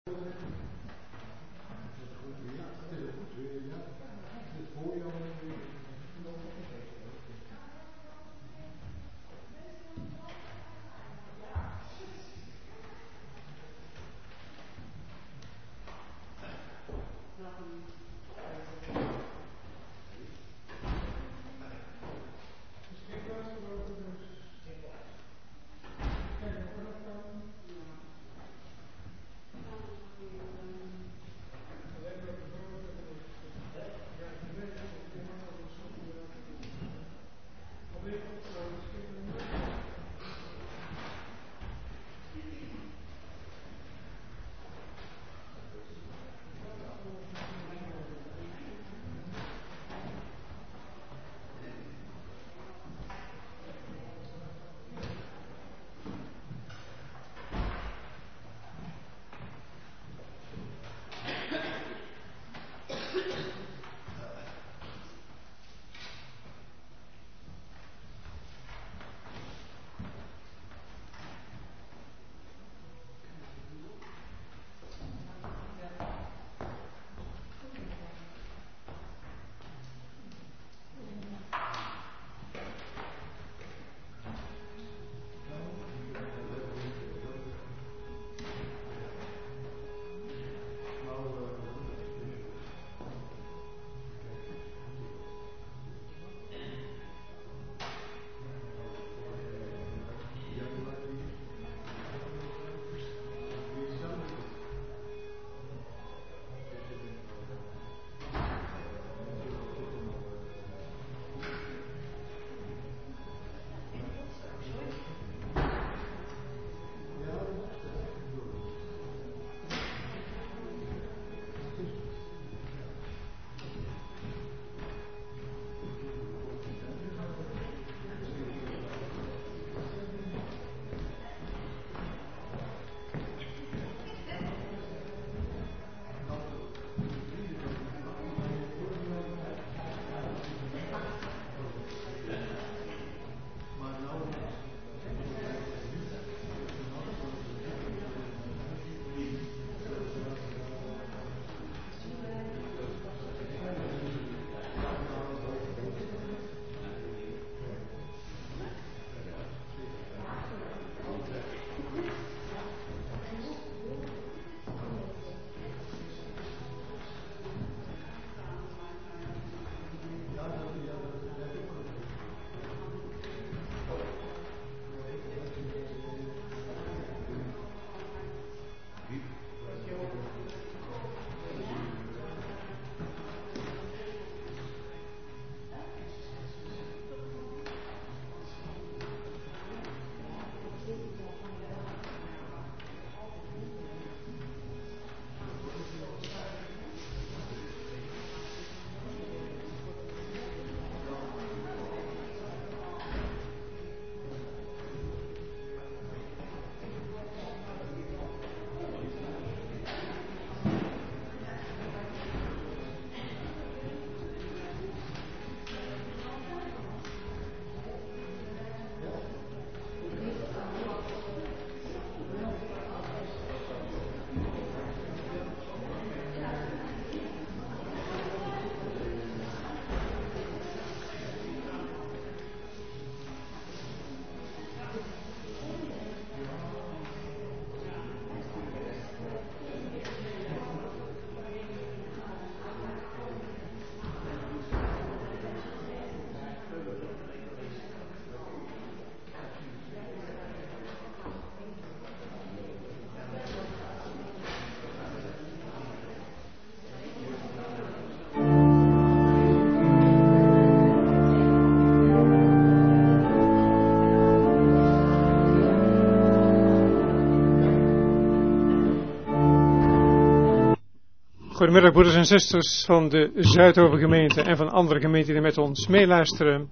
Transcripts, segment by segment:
Goedemiddag broeders en zusters van de Zuidovergemeente en van andere gemeenten die met ons meeluisteren.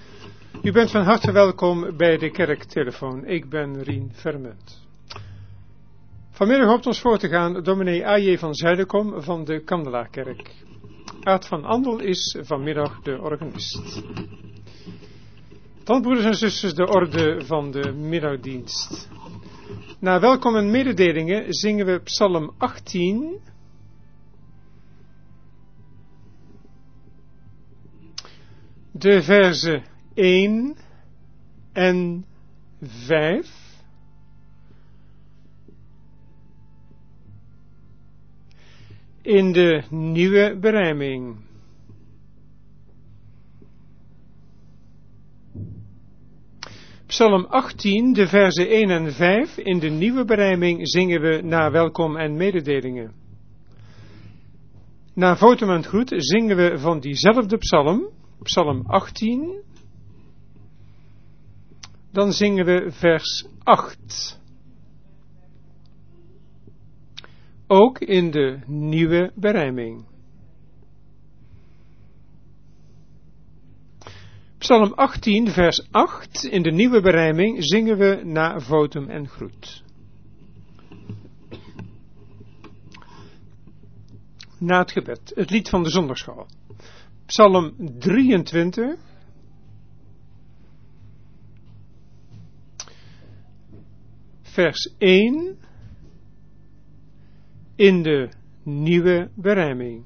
U bent van harte welkom bij de kerktelefoon. Ik ben Rien Vermunt. Vanmiddag hoopt ons voor te gaan dominee A.J. van Zuilenkom van de Kandelaarkerk. Aad van Andel is vanmiddag de organist. Dan broeders en zusters de orde van de middagdienst. Na welkom en mededelingen zingen we Psalm 18. De verzen 1 en 5. In de nieuwe berijming. Psalm 18, de verzen 1 en 5. In de nieuwe berijming zingen we na welkom en mededelingen. Na votum en groet zingen we van diezelfde psalm, Psalm 18. Dan zingen we vers 8. Ook in de nieuwe berijming. Psalm 18, vers 8. In de nieuwe berijming zingen we na votum en groet. Na het gebed, het lied van de zondagschool. Psalm 23. Vers 1. In de nieuwe berijming.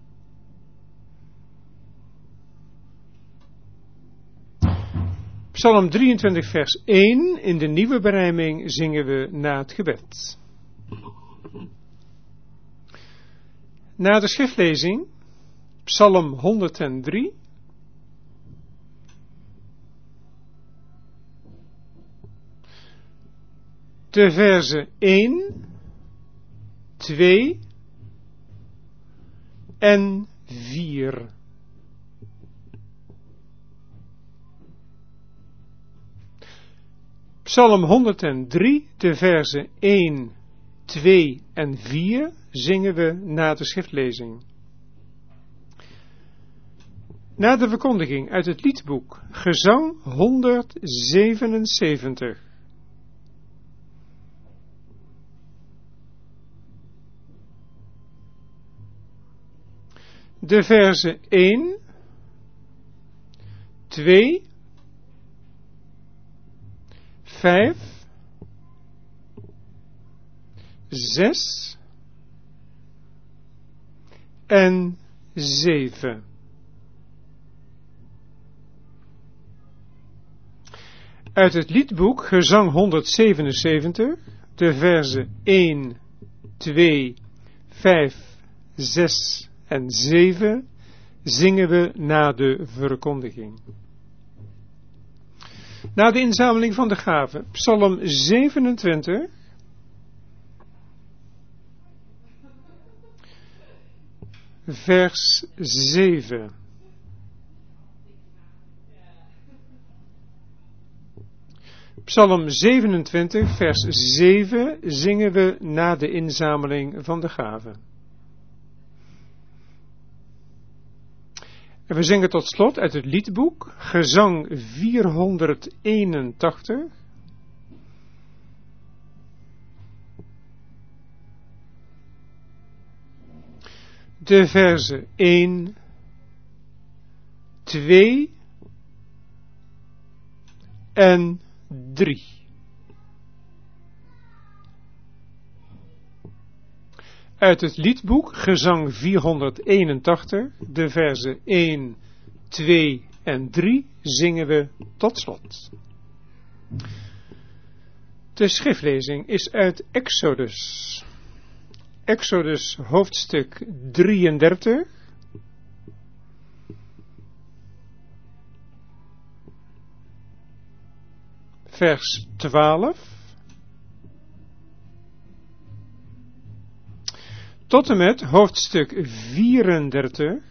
Psalm 23 vers 1. In de nieuwe berijming zingen we na het gebed. Na de schriftlezing. Psalm 103. De verzen 1, 2 en 4. Psalm 103, de verzen 1, 2 en 4 zingen we na de schriftlezing. Na de verkondiging uit het liedboek, gezang 177. De verzen 1, 2, 5, 6 en 7. Uit het liedboek gezang 177, de verzen 1, 2, 5, 6 en 7 zingen we na de verkondiging. Na de inzameling van de gaven, Psalm 27, vers 7. Psalm 27, vers 7 zingen we na de inzameling van de gaven. En we zingen tot slot uit het liedboek, gezang 481. De verzen 1, 2 en 3. Uit het liedboek, gezang 481, de verzen 1, 2 en 3 zingen we tot slot. De schriftlezing is uit Exodus. Exodus hoofdstuk 33. Vers 12. Tot en met hoofdstuk 34,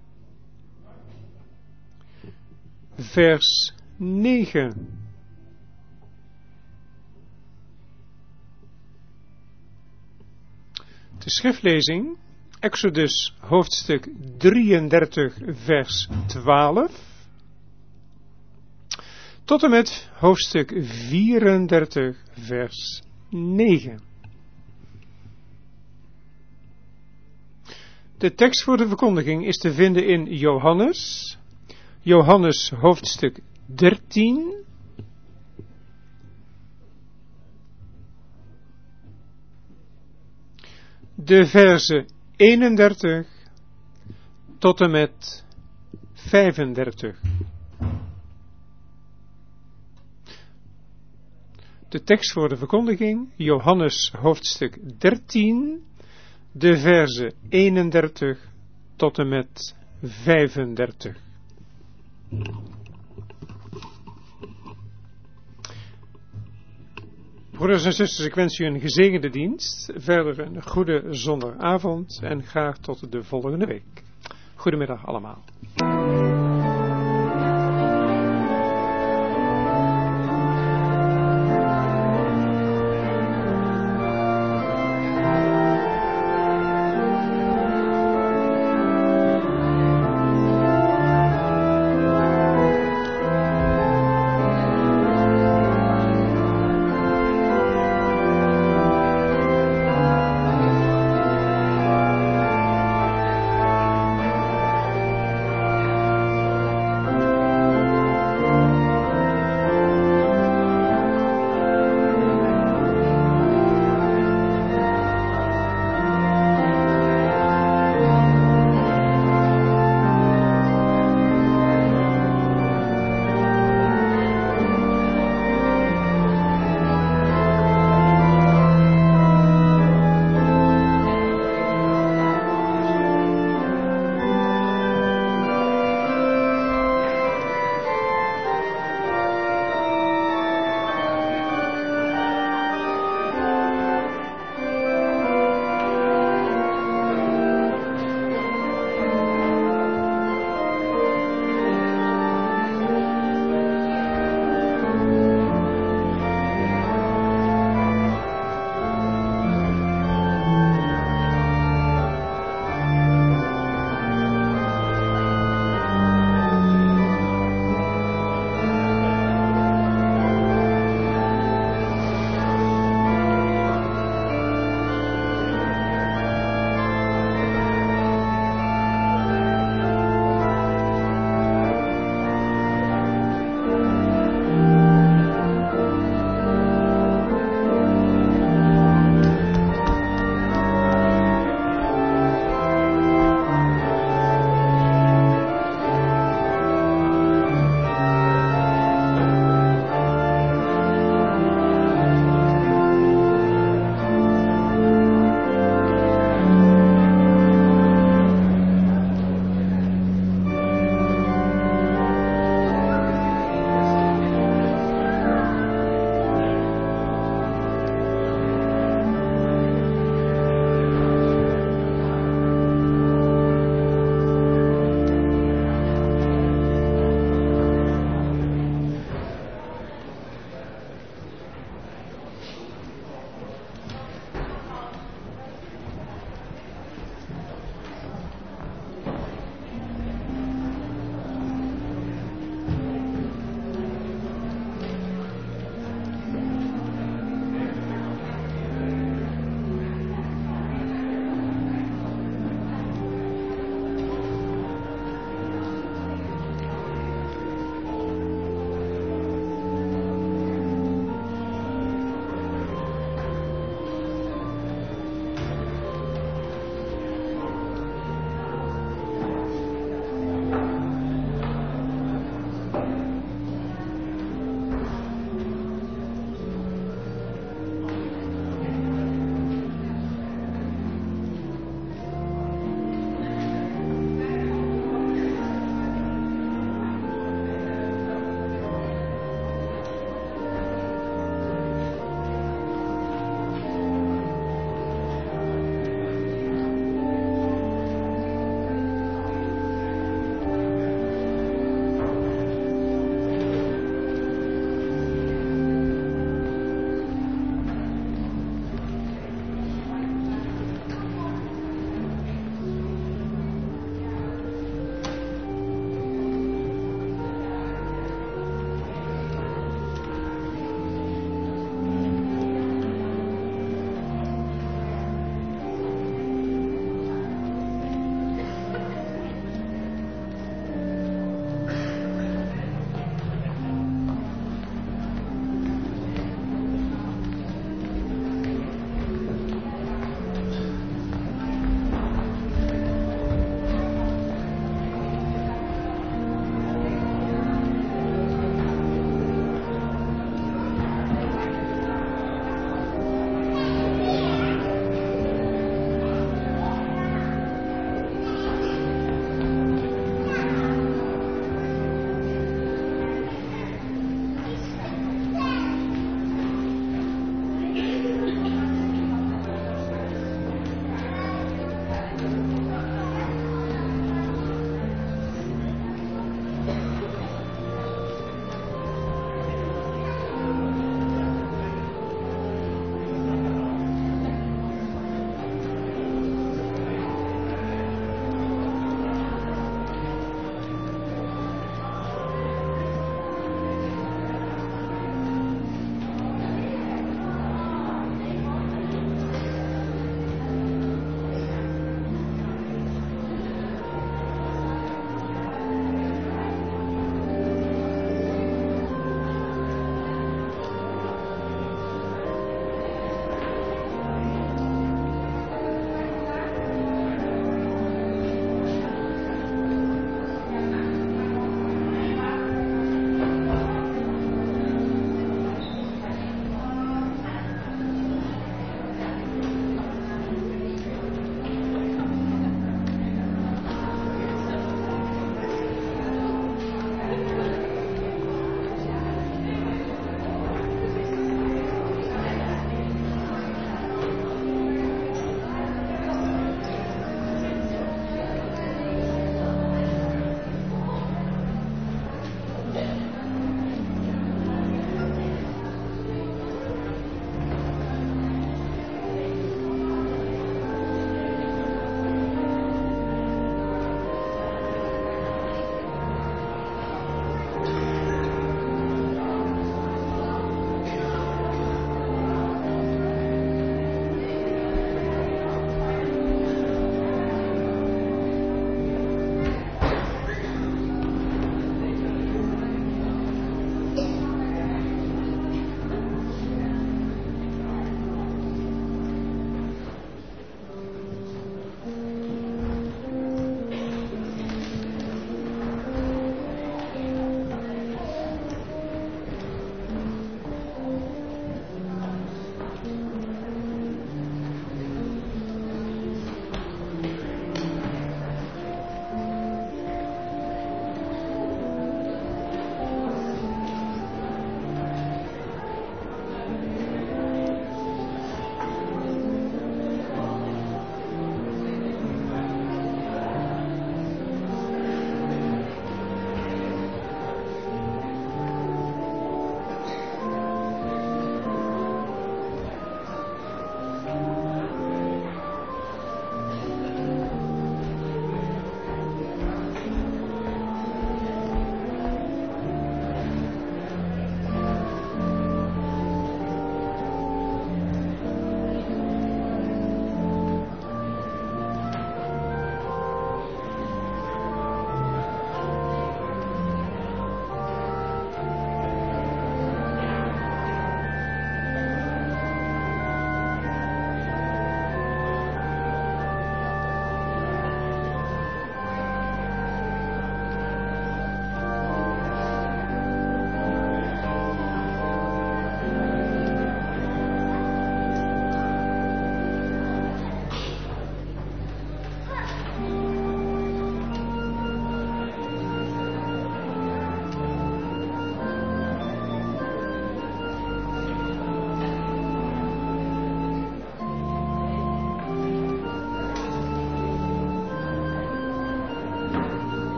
vers 9. De schriftlezing, Exodus hoofdstuk 33, vers 12. Tot en met hoofdstuk 34, vers 9. De tekst voor de verkondiging is te vinden in Johannes hoofdstuk 13, de verse 31 tot en met 35. De tekst voor de verkondiging, Johannes hoofdstuk 13, de verse 31 tot en met 35. Broeders en zusters, ik wens u een gezegende dienst, verder een goede zondagavond en graag tot de volgende week. Goedemiddag allemaal.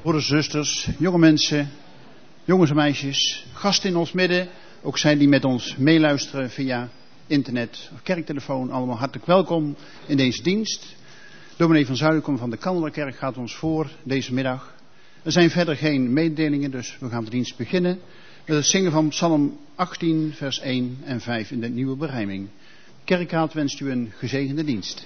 Broeders, zusters, jonge mensen, jongens en meisjes, gasten in ons midden, ook zij die met ons meeluisteren via internet of kerktelefoon, allemaal hartelijk welkom in deze dienst. Dominee van Zuilenkom van de Kandelerkerk gaat ons voor deze middag. Er zijn verder geen mededelingen, dus we gaan de dienst beginnen met het zingen van Psalm 18, vers 1 en 5 in de nieuwe berijming. Kerkraad wenst u een gezegende dienst.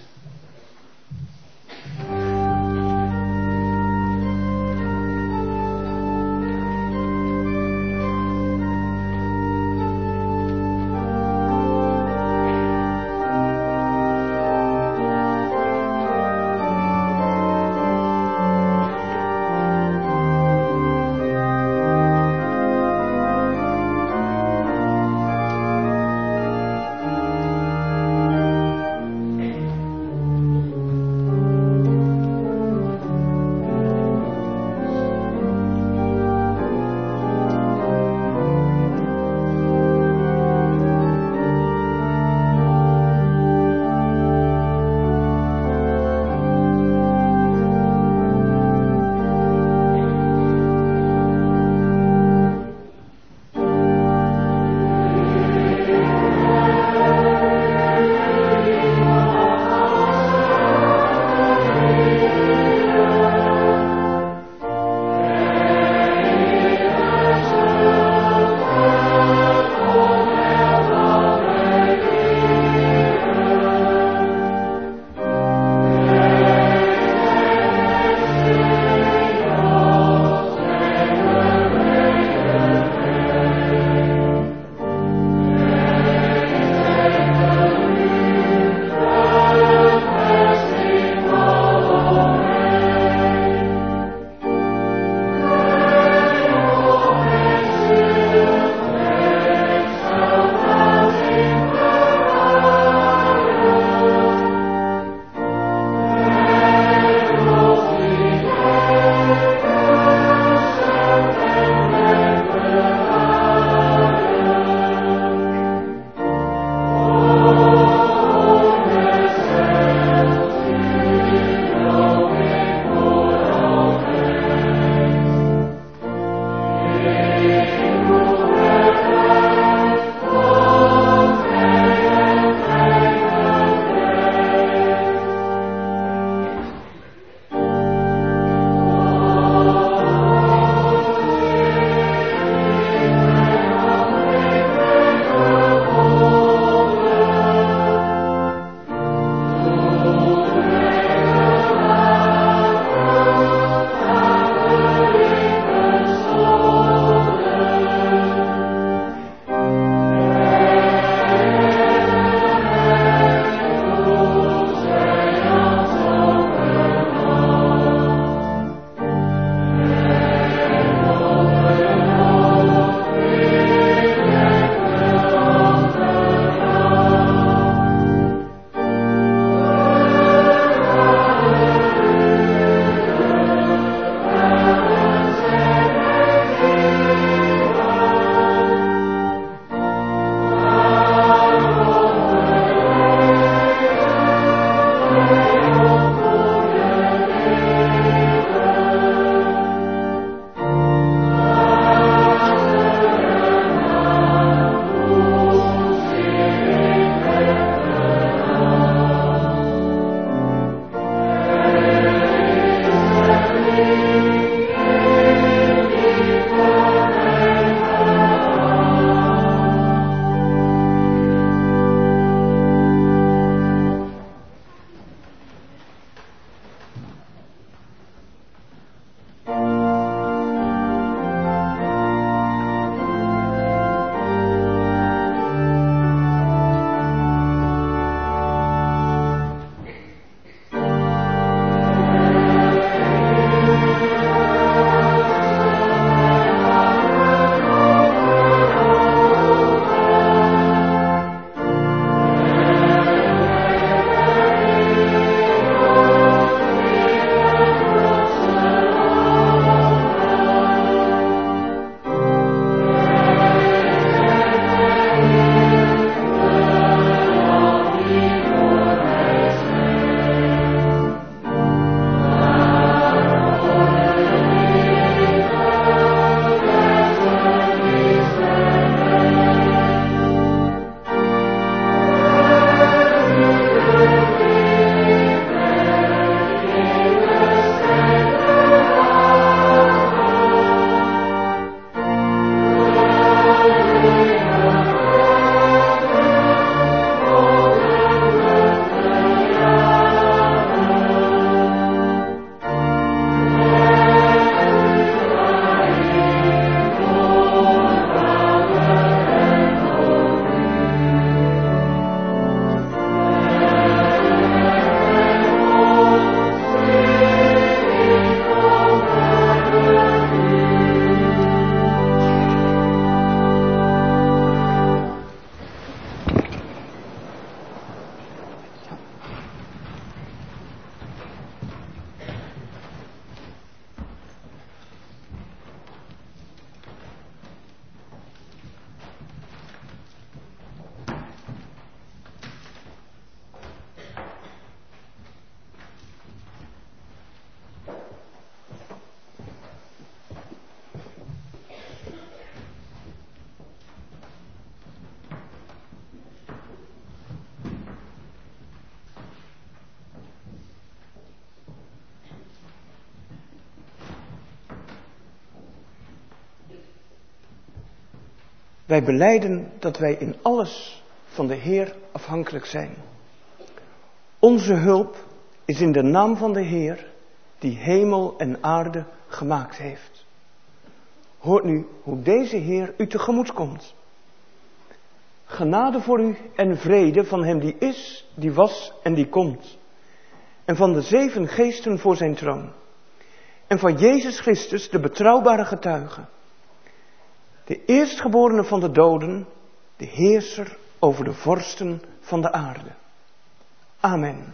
Wij belijden dat wij in alles van de Heer afhankelijk zijn. Onze hulp is in de naam van de Heer, die hemel en aarde gemaakt heeft. Hoort nu hoe deze Heer u tegemoet komt. Genade voor u en vrede van hem die is, die was en die komt. En van de 7 geesten voor zijn troon. En van Jezus Christus, de betrouwbare getuige. De eerstgeborene van de doden, de heerser over de vorsten van de aarde. Amen.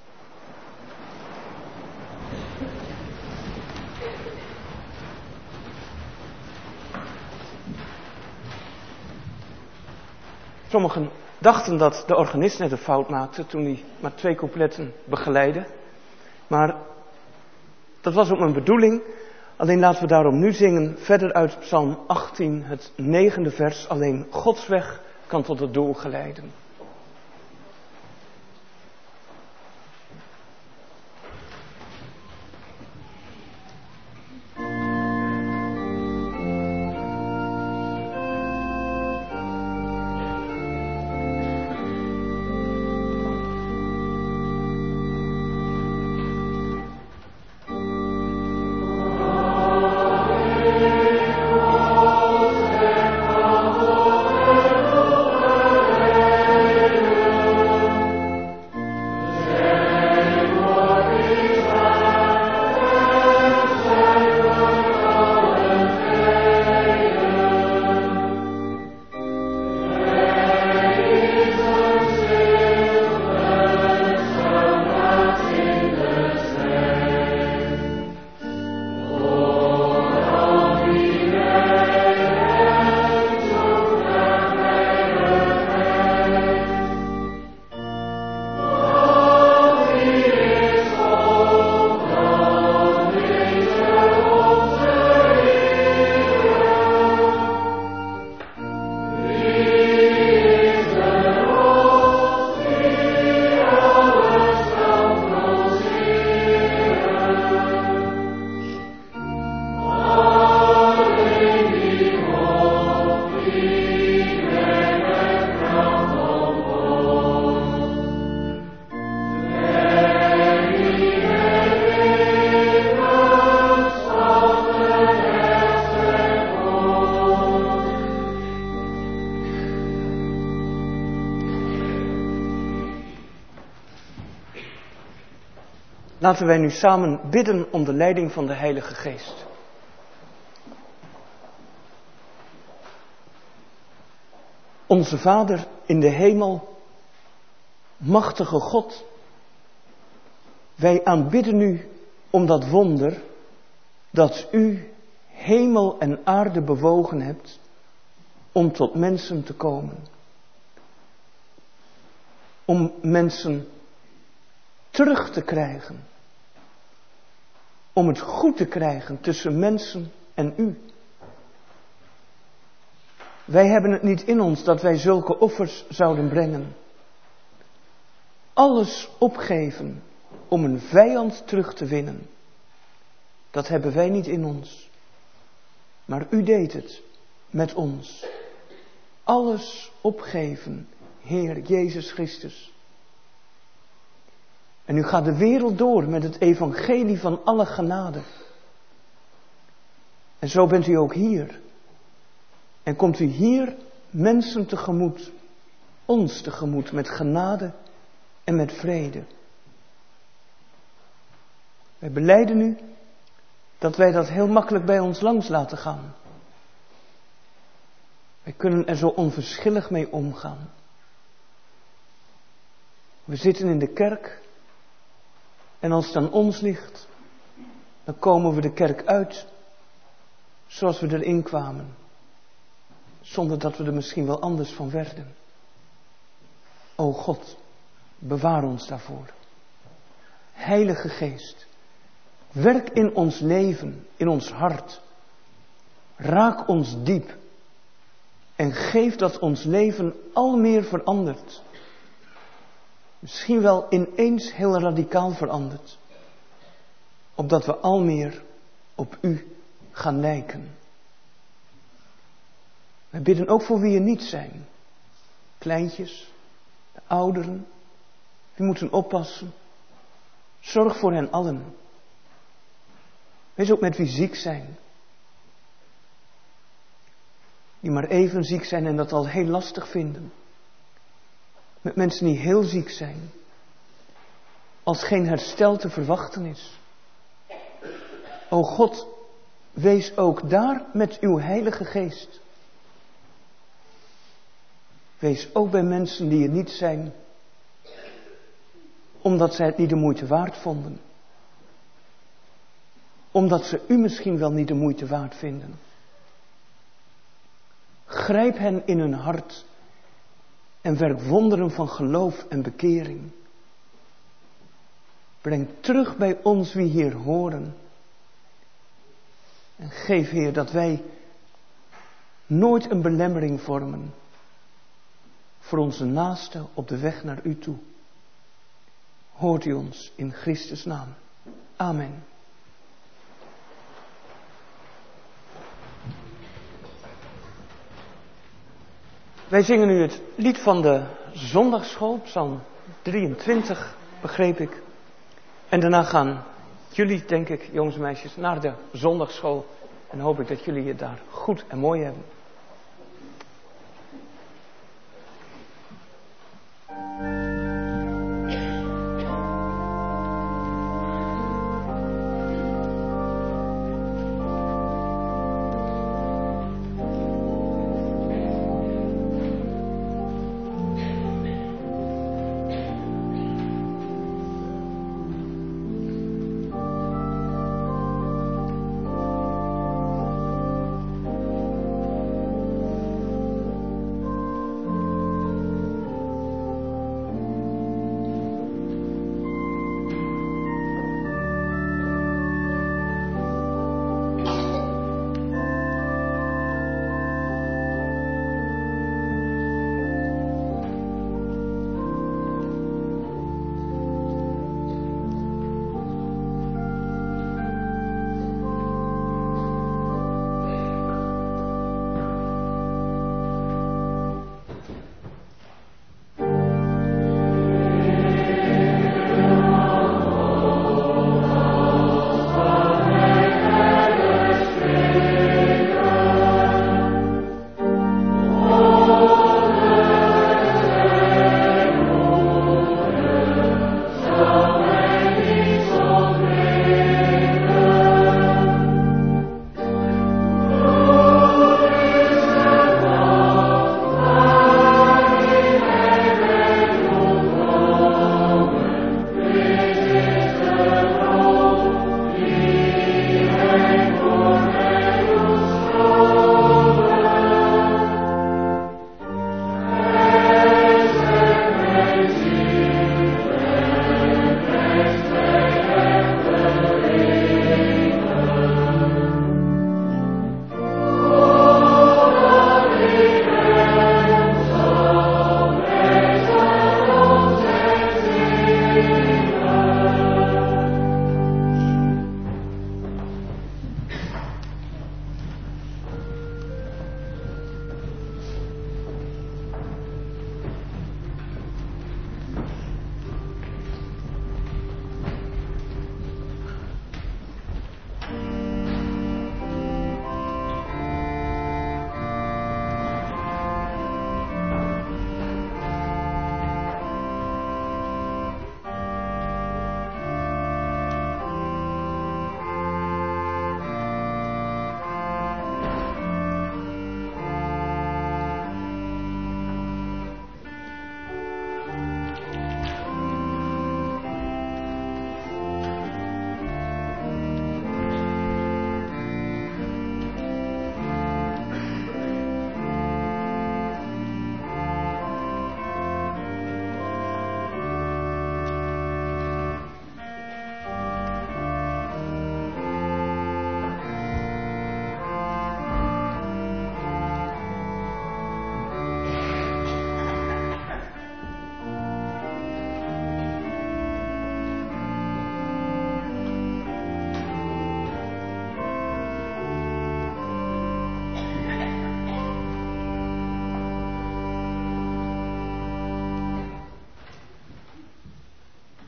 Sommigen dachten dat de organist net een fout maakte toen hij maar 2 coupletten begeleidde. Maar dat was ook mijn bedoeling. Alleen laten we daarom nu zingen verder uit Psalm 18, het 9e vers. Alleen Gods weg kan tot het doel geleiden. Laten wij nu samen bidden om de leiding van de Heilige Geest. Onze Vader in de hemel, machtige God, wij aanbidden u om dat wonder dat u hemel en aarde bewogen hebt om tot mensen te komen. Om mensen terug te krijgen. Om het goed te krijgen tussen mensen en u. Wij hebben het niet in ons dat wij zulke offers zouden brengen. Alles opgeven om een vijand terug te winnen. Dat hebben wij niet in ons. Maar u deed het met ons. Alles opgeven, Heer Jezus Christus. En u gaat de wereld door met het evangelie van alle genade. En zo bent u ook hier. En komt u hier mensen tegemoet, ons tegemoet met genade en met vrede. Wij belijden u dat wij dat heel makkelijk bij ons langs laten gaan. Wij kunnen er zo onverschillig mee omgaan. We zitten in de kerk en als het aan ons ligt, dan komen we de kerk uit zoals we erin kwamen. Zonder dat we er misschien wel anders van werden. O God, bewaar ons daarvoor. Heilige Geest, werk in ons leven, in ons hart. Raak ons diep. En geef dat ons leven al meer verandert. Misschien wel ineens heel radicaal verandert. Opdat we al meer op u gaan lijken. Wij bidden ook voor wie er niet zijn. Kleintjes, de ouderen, die moeten oppassen. Zorg voor hen allen. Wees ook met wie ziek zijn. Die maar even ziek zijn en dat al heel lastig vinden. Met mensen die heel ziek zijn. Als geen herstel te verwachten is. O God, wees ook daar met uw Heilige Geest. Wees ook bij mensen die er niet zijn. Omdat zij het niet de moeite waard vonden. Omdat ze u misschien wel niet de moeite waard vinden. Grijp hen in hun hart. En werk wonderen van geloof en bekering. Breng terug bij ons wie hier horen. En geef, Heer, dat wij nooit een belemmering vormen. Voor onze naasten op de weg naar u toe. Hoort u ons in Christus' naam. Amen. Wij zingen nu het lied van de zondagsschool, Psalm 23, begreep ik. En daarna gaan jullie, denk ik, jongens en meisjes, naar de zondagsschool. En hoop ik dat jullie het daar goed en mooi hebben.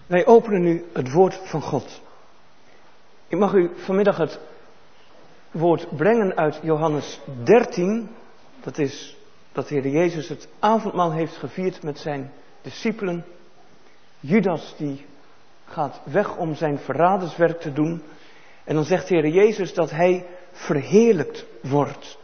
Wij openen nu het woord van God. Ik mag u vanmiddag het woord brengen uit Johannes 13. Dat is dat de Heer Jezus het avondmaal heeft gevierd met zijn discipelen. Judas die gaat weg om zijn verraderswerk te doen. En dan zegt de Heer Jezus dat hij verheerlijkt wordt.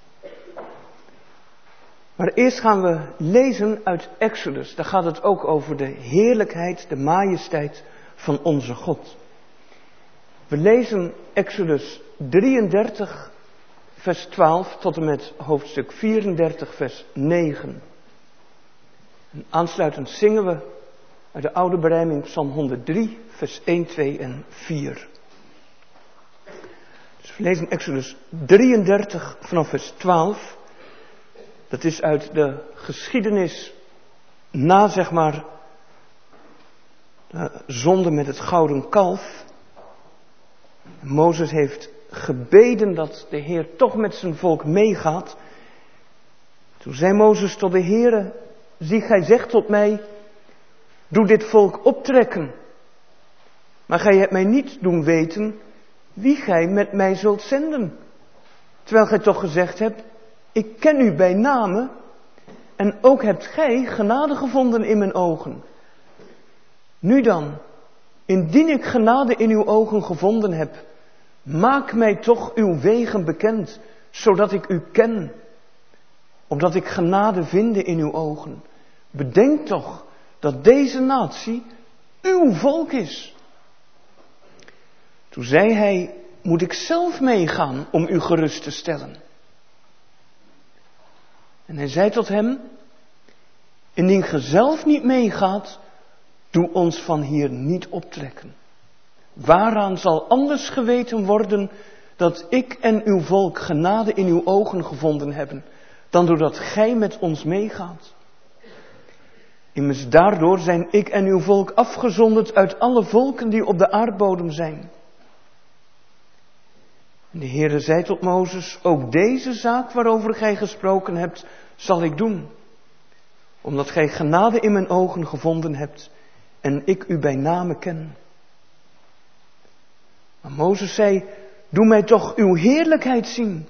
Maar eerst gaan we lezen uit Exodus. Daar gaat het ook over de heerlijkheid, de majesteit van onze God. We lezen Exodus 33, vers 12 tot en met hoofdstuk 34, vers 9. En aansluitend zingen we uit de oude berijming Psalm 103, vers 1, 2 en 4. Dus we lezen Exodus 33 vanaf vers 12. Dat is uit de geschiedenis na, zeg maar, de zonde met het gouden kalf. Mozes heeft gebeden dat de Heer toch met zijn volk meegaat. Toen zei Mozes tot de Heere: zie, gij zegt tot mij, doe dit volk optrekken. Maar gij hebt mij niet doen weten wie gij met mij zult zenden. Terwijl gij toch gezegd hebt, ik ken u bij name en ook hebt gij genade gevonden in mijn ogen. Nu dan, indien ik genade in uw ogen gevonden heb, maak mij toch uw wegen bekend, zodat ik u ken. Opdat ik genade vinde in uw ogen. Bedenk toch dat deze natie uw volk is. Toen zei hij, moet ik zelf meegaan om u gerust te stellen? En hij zei tot hem, indien ge zelf niet meegaat, doe ons van hier niet optrekken. Waaraan zal anders geweten worden dat ik en uw volk genade in uw ogen gevonden hebben, dan doordat gij met ons meegaat? Immers daardoor zijn ik en uw volk afgezonderd uit alle volken die op de aardbodem zijn. En de Heere zei tot Mozes, ook deze zaak waarover gij gesproken hebt, zal ik doen. Omdat gij genade in mijn ogen gevonden hebt en ik u bij name ken. Maar Mozes zei, doe mij toch uw heerlijkheid zien.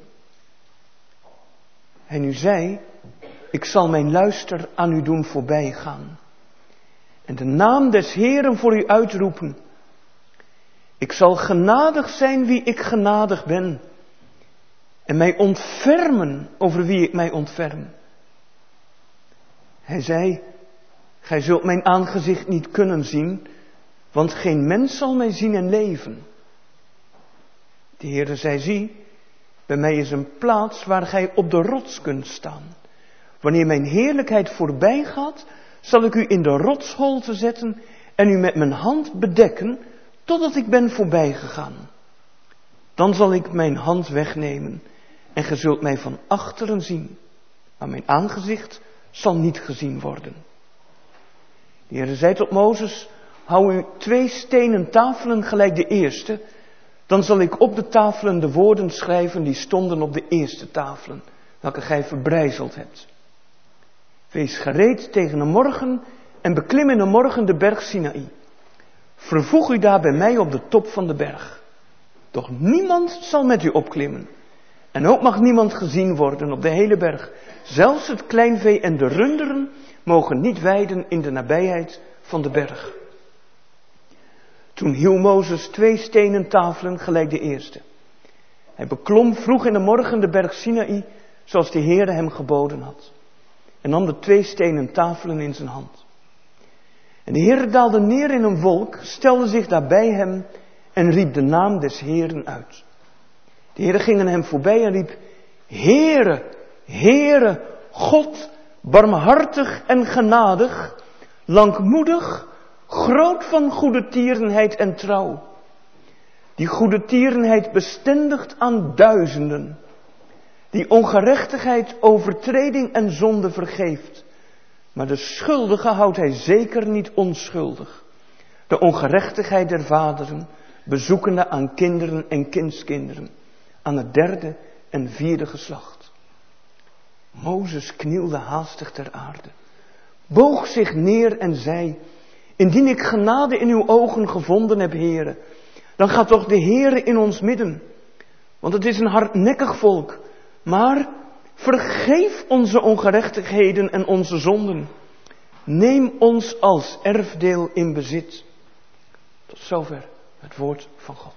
En u zei, ik zal mijn luister aan u doen voorbijgaan. En de naam des Heeren voor u uitroepen. Ik zal genadig zijn wie ik genadig ben. En mij ontfermen over wie ik mij ontferm. Hij zei, gij zult mijn aangezicht niet kunnen zien, want geen mens zal mij zien en leven. De Heere zei, zie, bij mij is een plaats waar gij op de rots kunt staan. Wanneer mijn heerlijkheid voorbij gaat, zal ik u in de rotsholte zetten en u met mijn hand bedekken, totdat ik ben voorbij gegaan. Dan zal ik mijn hand wegnemen en ge zult mij van achteren zien, maar mijn aangezicht zal niet gezien worden. De Heere zei tot Mozes, hou u 2 stenen tafelen gelijk de eerste, dan zal ik op de tafelen de woorden schrijven die stonden op de eerste tafelen, welke gij verbrijzeld hebt. Wees gereed tegen de morgen en beklim in de morgen de berg Sinaï. Vervoeg u daar bij mij op de top van de berg. Doch niemand zal met u opklimmen. En ook mag niemand gezien worden op de hele berg. Zelfs het kleinvee en de runderen mogen niet weiden in de nabijheid van de berg. Toen hieuw Mozes 2 stenen tafelen gelijk de eerste. Hij beklom vroeg in de morgen de berg Sinaï, zoals de Heere hem geboden had. En nam de 2 stenen tafelen in zijn hand. En de Heere daalde neer in een wolk, stelde zich daar bij hem en riep de naam des Heeren uit. De Heere ging aan hem voorbij en riep, Heere, Heere, God, barmhartig en genadig, langmoedig, groot van goede tierenheid en trouw. Die goede tierenheid bestendigt aan duizenden. Die ongerechtigheid, overtreding en zonde vergeeft. Maar de schuldige houdt hij zeker niet onschuldig. De ongerechtigheid der vaderen, bezoekende aan kinderen en kindskinderen. Aan het 3e en 4e geslacht. Mozes knielde haastig ter aarde. Boog zich neer en zei, Indien ik genade in uw ogen gevonden heb, Heere, dan gaat toch de Heere in ons midden. Want het is een hardnekkig volk. Maar vergeef onze ongerechtigheden en onze zonden. Neem ons als erfdeel in bezit. Tot zover het woord van God.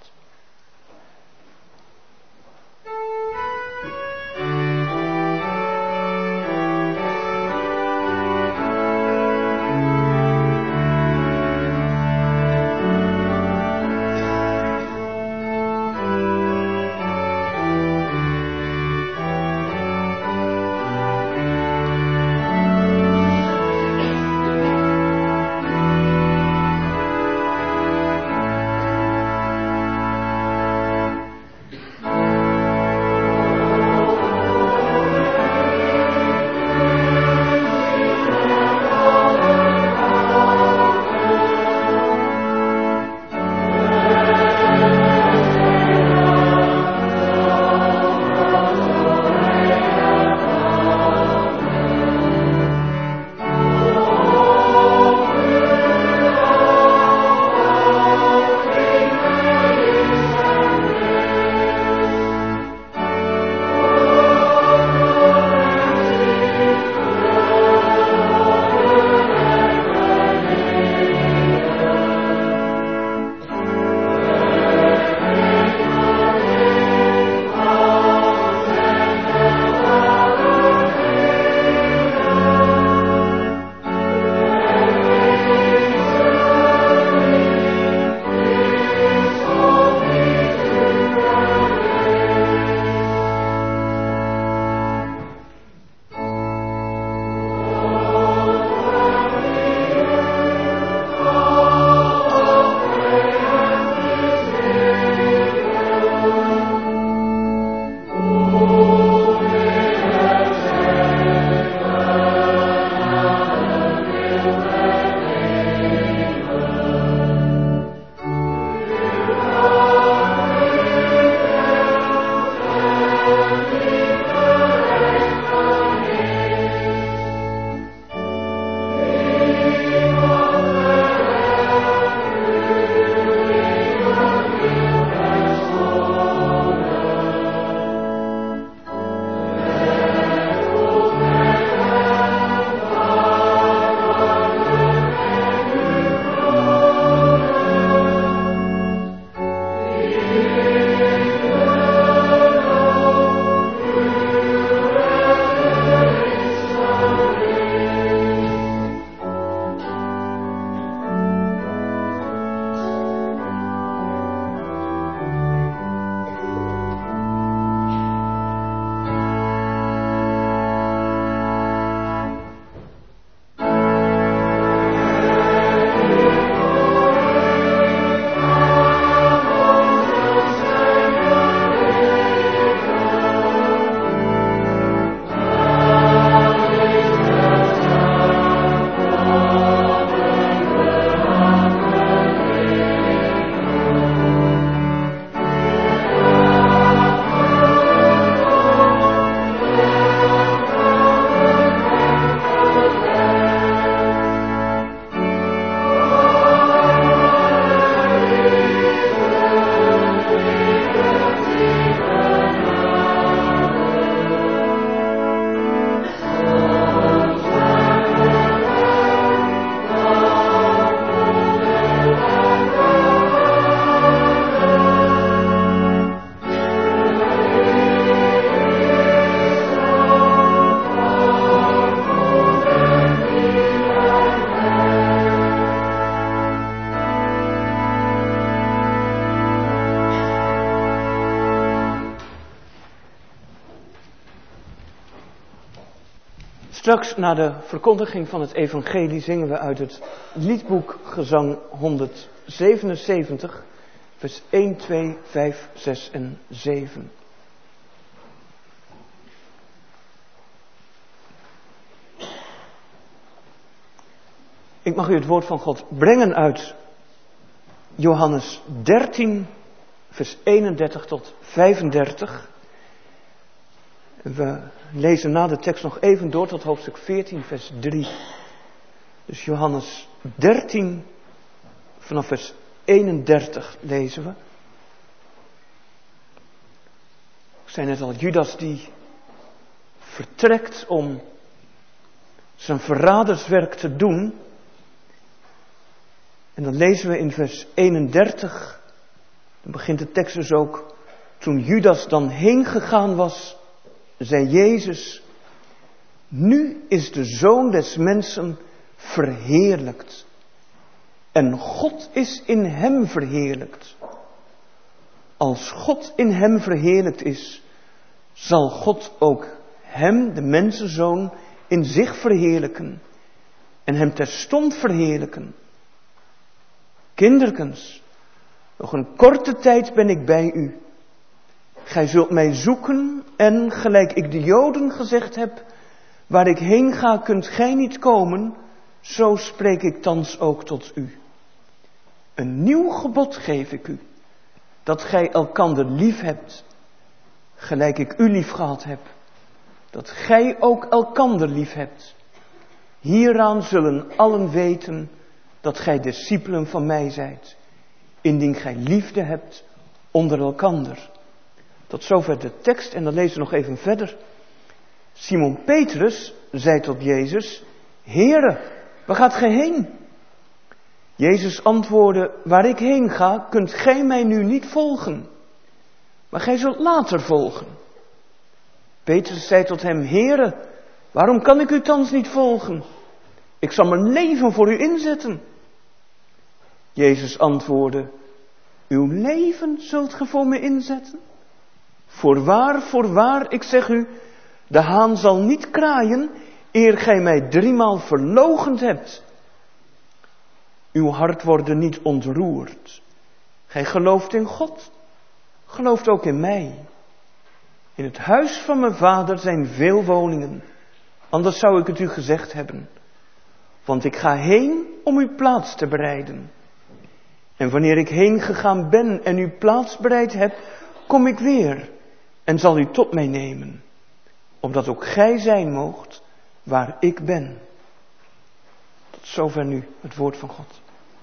Straks na de verkondiging van het evangelie zingen we uit het liedboek Gezang 177, vers 1, 2, 5, 6 en 7. Ik mag u het woord van God brengen uit Johannes 13, vers 31 tot 35. We lezen na de tekst nog even door tot hoofdstuk 14, vers 3. Dus Johannes 13, Vanaf vers 31 lezen we. Ik zei net al, Judas die vertrekt om zijn verraderswerk te doen. En dan lezen we in vers 31, dan begint de tekst dus ook. Toen Judas dan heen gegaan was, zei Jezus, nu is de Zoon des Mensen verheerlijkt. En God is in hem verheerlijkt. Als God in hem verheerlijkt is, zal God ook hem, de mensenzoon, in zich verheerlijken. En hem terstond verheerlijken. Kinderkens, nog een korte tijd ben ik bij u. Gij zult mij zoeken en, gelijk ik de Joden gezegd heb, waar ik heen ga kunt gij niet komen, zo spreek ik thans ook tot u. Een nieuw gebod geef ik u, dat gij elkander lief hebt, gelijk ik u lief gehad heb, dat gij ook elkander lief hebt. Hieraan zullen allen weten dat gij discipelen van mij zijt, indien gij liefde hebt onder elkander. Tot zover de tekst en dan lezen we nog even verder. Simon Petrus zei tot Jezus, Heere, waar gaat gij heen? Jezus antwoordde, waar ik heen ga, kunt gij mij nu niet volgen, maar gij zult later volgen. Petrus zei tot hem, Heere, waarom kan ik u thans niet volgen? Ik zal mijn leven voor u inzetten. Jezus antwoordde, uw leven zult ge voor me inzetten? Voorwaar, ik zeg u, de haan zal niet kraaien, eer gij mij 3 verloochend hebt. Uw hart wordt niet ontroerd. Gij gelooft in God, gelooft ook in mij. In het huis van mijn vader zijn veel woningen, anders zou ik het u gezegd hebben. Want ik ga heen om u plaats te bereiden. En wanneer ik heen gegaan ben en u plaats bereid heb, kom ik weer en zal u tot mij nemen, opdat ook gij zijn moogt waar ik ben. Tot zover nu het woord van God.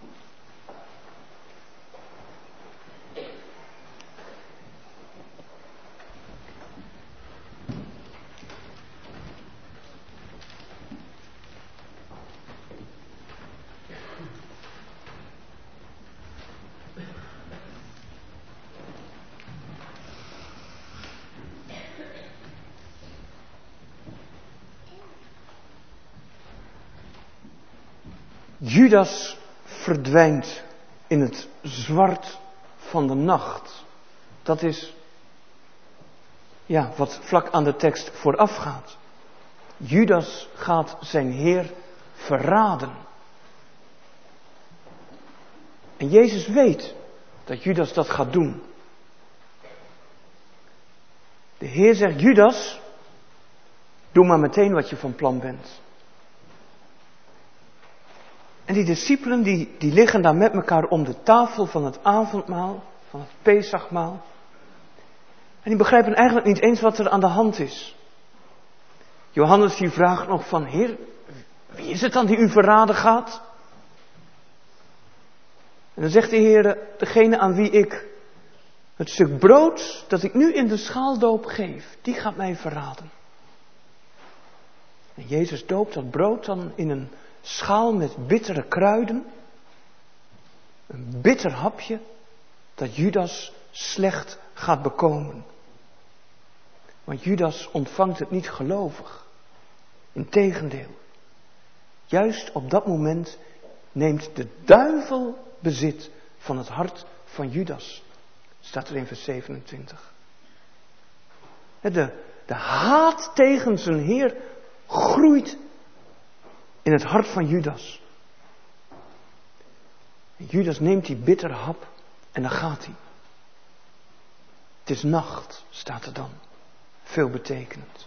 Judas verdwijnt in het zwart van de nacht. Dat is wat vlak aan de tekst vooraf gaat. Judas gaat zijn Heer verraden. En Jezus weet dat Judas dat gaat doen. De Heer zegt, Judas, doe maar meteen wat je van plan bent. En die discipelen die liggen daar met elkaar om de tafel van het avondmaal, van het Pesachmaal. En die begrijpen eigenlijk niet eens wat er aan de hand is. Johannes die vraagt nog van, Heer, wie is het dan die u verraden gaat? En dan zegt de Heer, degene aan wie ik het stuk brood dat ik nu in de schaaldoop geef, die gaat mij verraden. En Jezus doopt dat brood dan in een schaal met bittere kruiden. Een bitter hapje dat Judas slecht gaat bekomen. Want Judas ontvangt het niet gelovig. Integendeel. Juist op dat moment neemt de duivel bezit van het hart van Judas. Staat er in vers 27. De haat tegen zijn Heer groeit in het hart van Judas. En Judas neemt die bittere hap en dan gaat hij. Het is nacht, staat er dan. Veelbetekenend.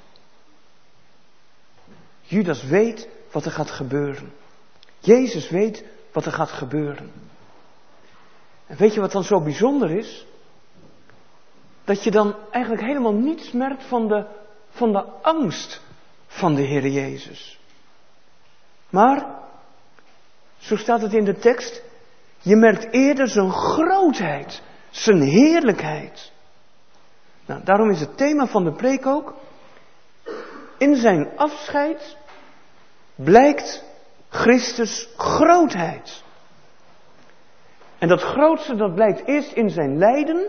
Judas weet wat er gaat gebeuren. Jezus weet wat er gaat gebeuren. En weet je wat dan zo bijzonder is? Dat je dan eigenlijk helemaal niets merkt van de angst van de Heer Jezus. Maar, zo staat het in de tekst, Je merkt eerder zijn grootheid, zijn heerlijkheid. Nou, daarom is het thema van de preek ook: in zijn afscheid blijkt Christus grootheid. En dat grootste, dat blijkt eerst in zijn lijden.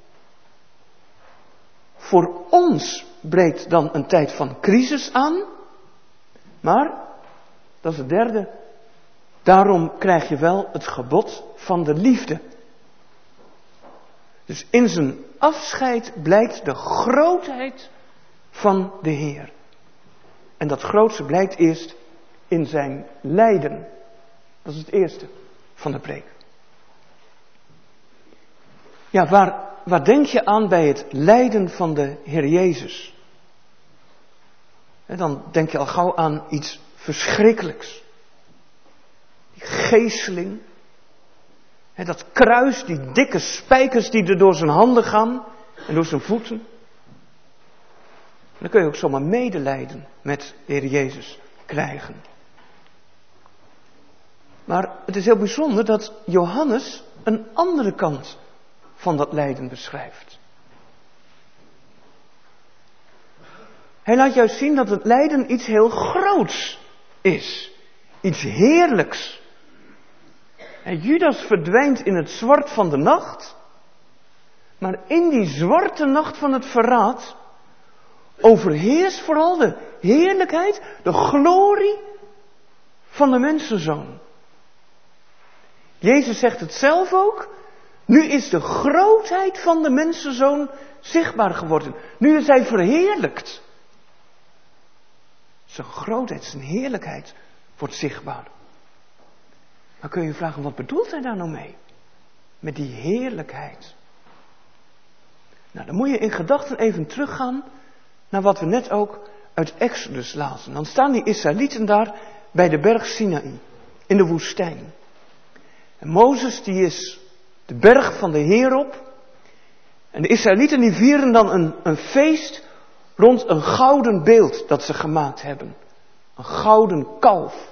Voor ons breekt dan een tijd van crisis aan. Maar, dat is het derde, daarom krijg je wel het gebod van de liefde. Dus in zijn afscheid blijkt de grootheid van de Heer. En dat grootste blijkt eerst in zijn lijden. Dat is het eerste van de preek. Ja, waar denk je aan bij het lijden van de Heer Jezus? Dan denk je al gauw aan iets verschrikkelijks. Die geeseling. Dat kruis, die dikke spijkers die er door zijn handen gaan en door zijn voeten. Dan kun je ook zomaar medelijden met de Heer Jezus krijgen. Maar het is heel bijzonder dat Johannes een andere kant van dat lijden beschrijft. Hij laat juist zien dat het lijden iets heel groots is. Iets heerlijks. En Judas verdwijnt in het zwart van de nacht. Maar in die zwarte nacht van het verraad overheerst vooral de heerlijkheid, de glorie van de mensenzoon. Jezus zegt het zelf ook. Nu is de grootheid van de mensenzoon zichtbaar geworden. Nu is hij verheerlijkt. Zijn grootheid, zijn heerlijkheid wordt zichtbaar. Dan kun je je vragen, wat bedoelt hij daar nou mee? Met die heerlijkheid. Nou, dan moet je in gedachten even teruggaan naar wat we net ook uit Exodus lazen. Dan staan die Israëlieten daar bij de berg Sinaï, in de woestijn. En Mozes die is de berg van de Heer op. En de Israëlieten die vieren dan een feest rond een gouden beeld dat ze gemaakt hebben. Een gouden kalf.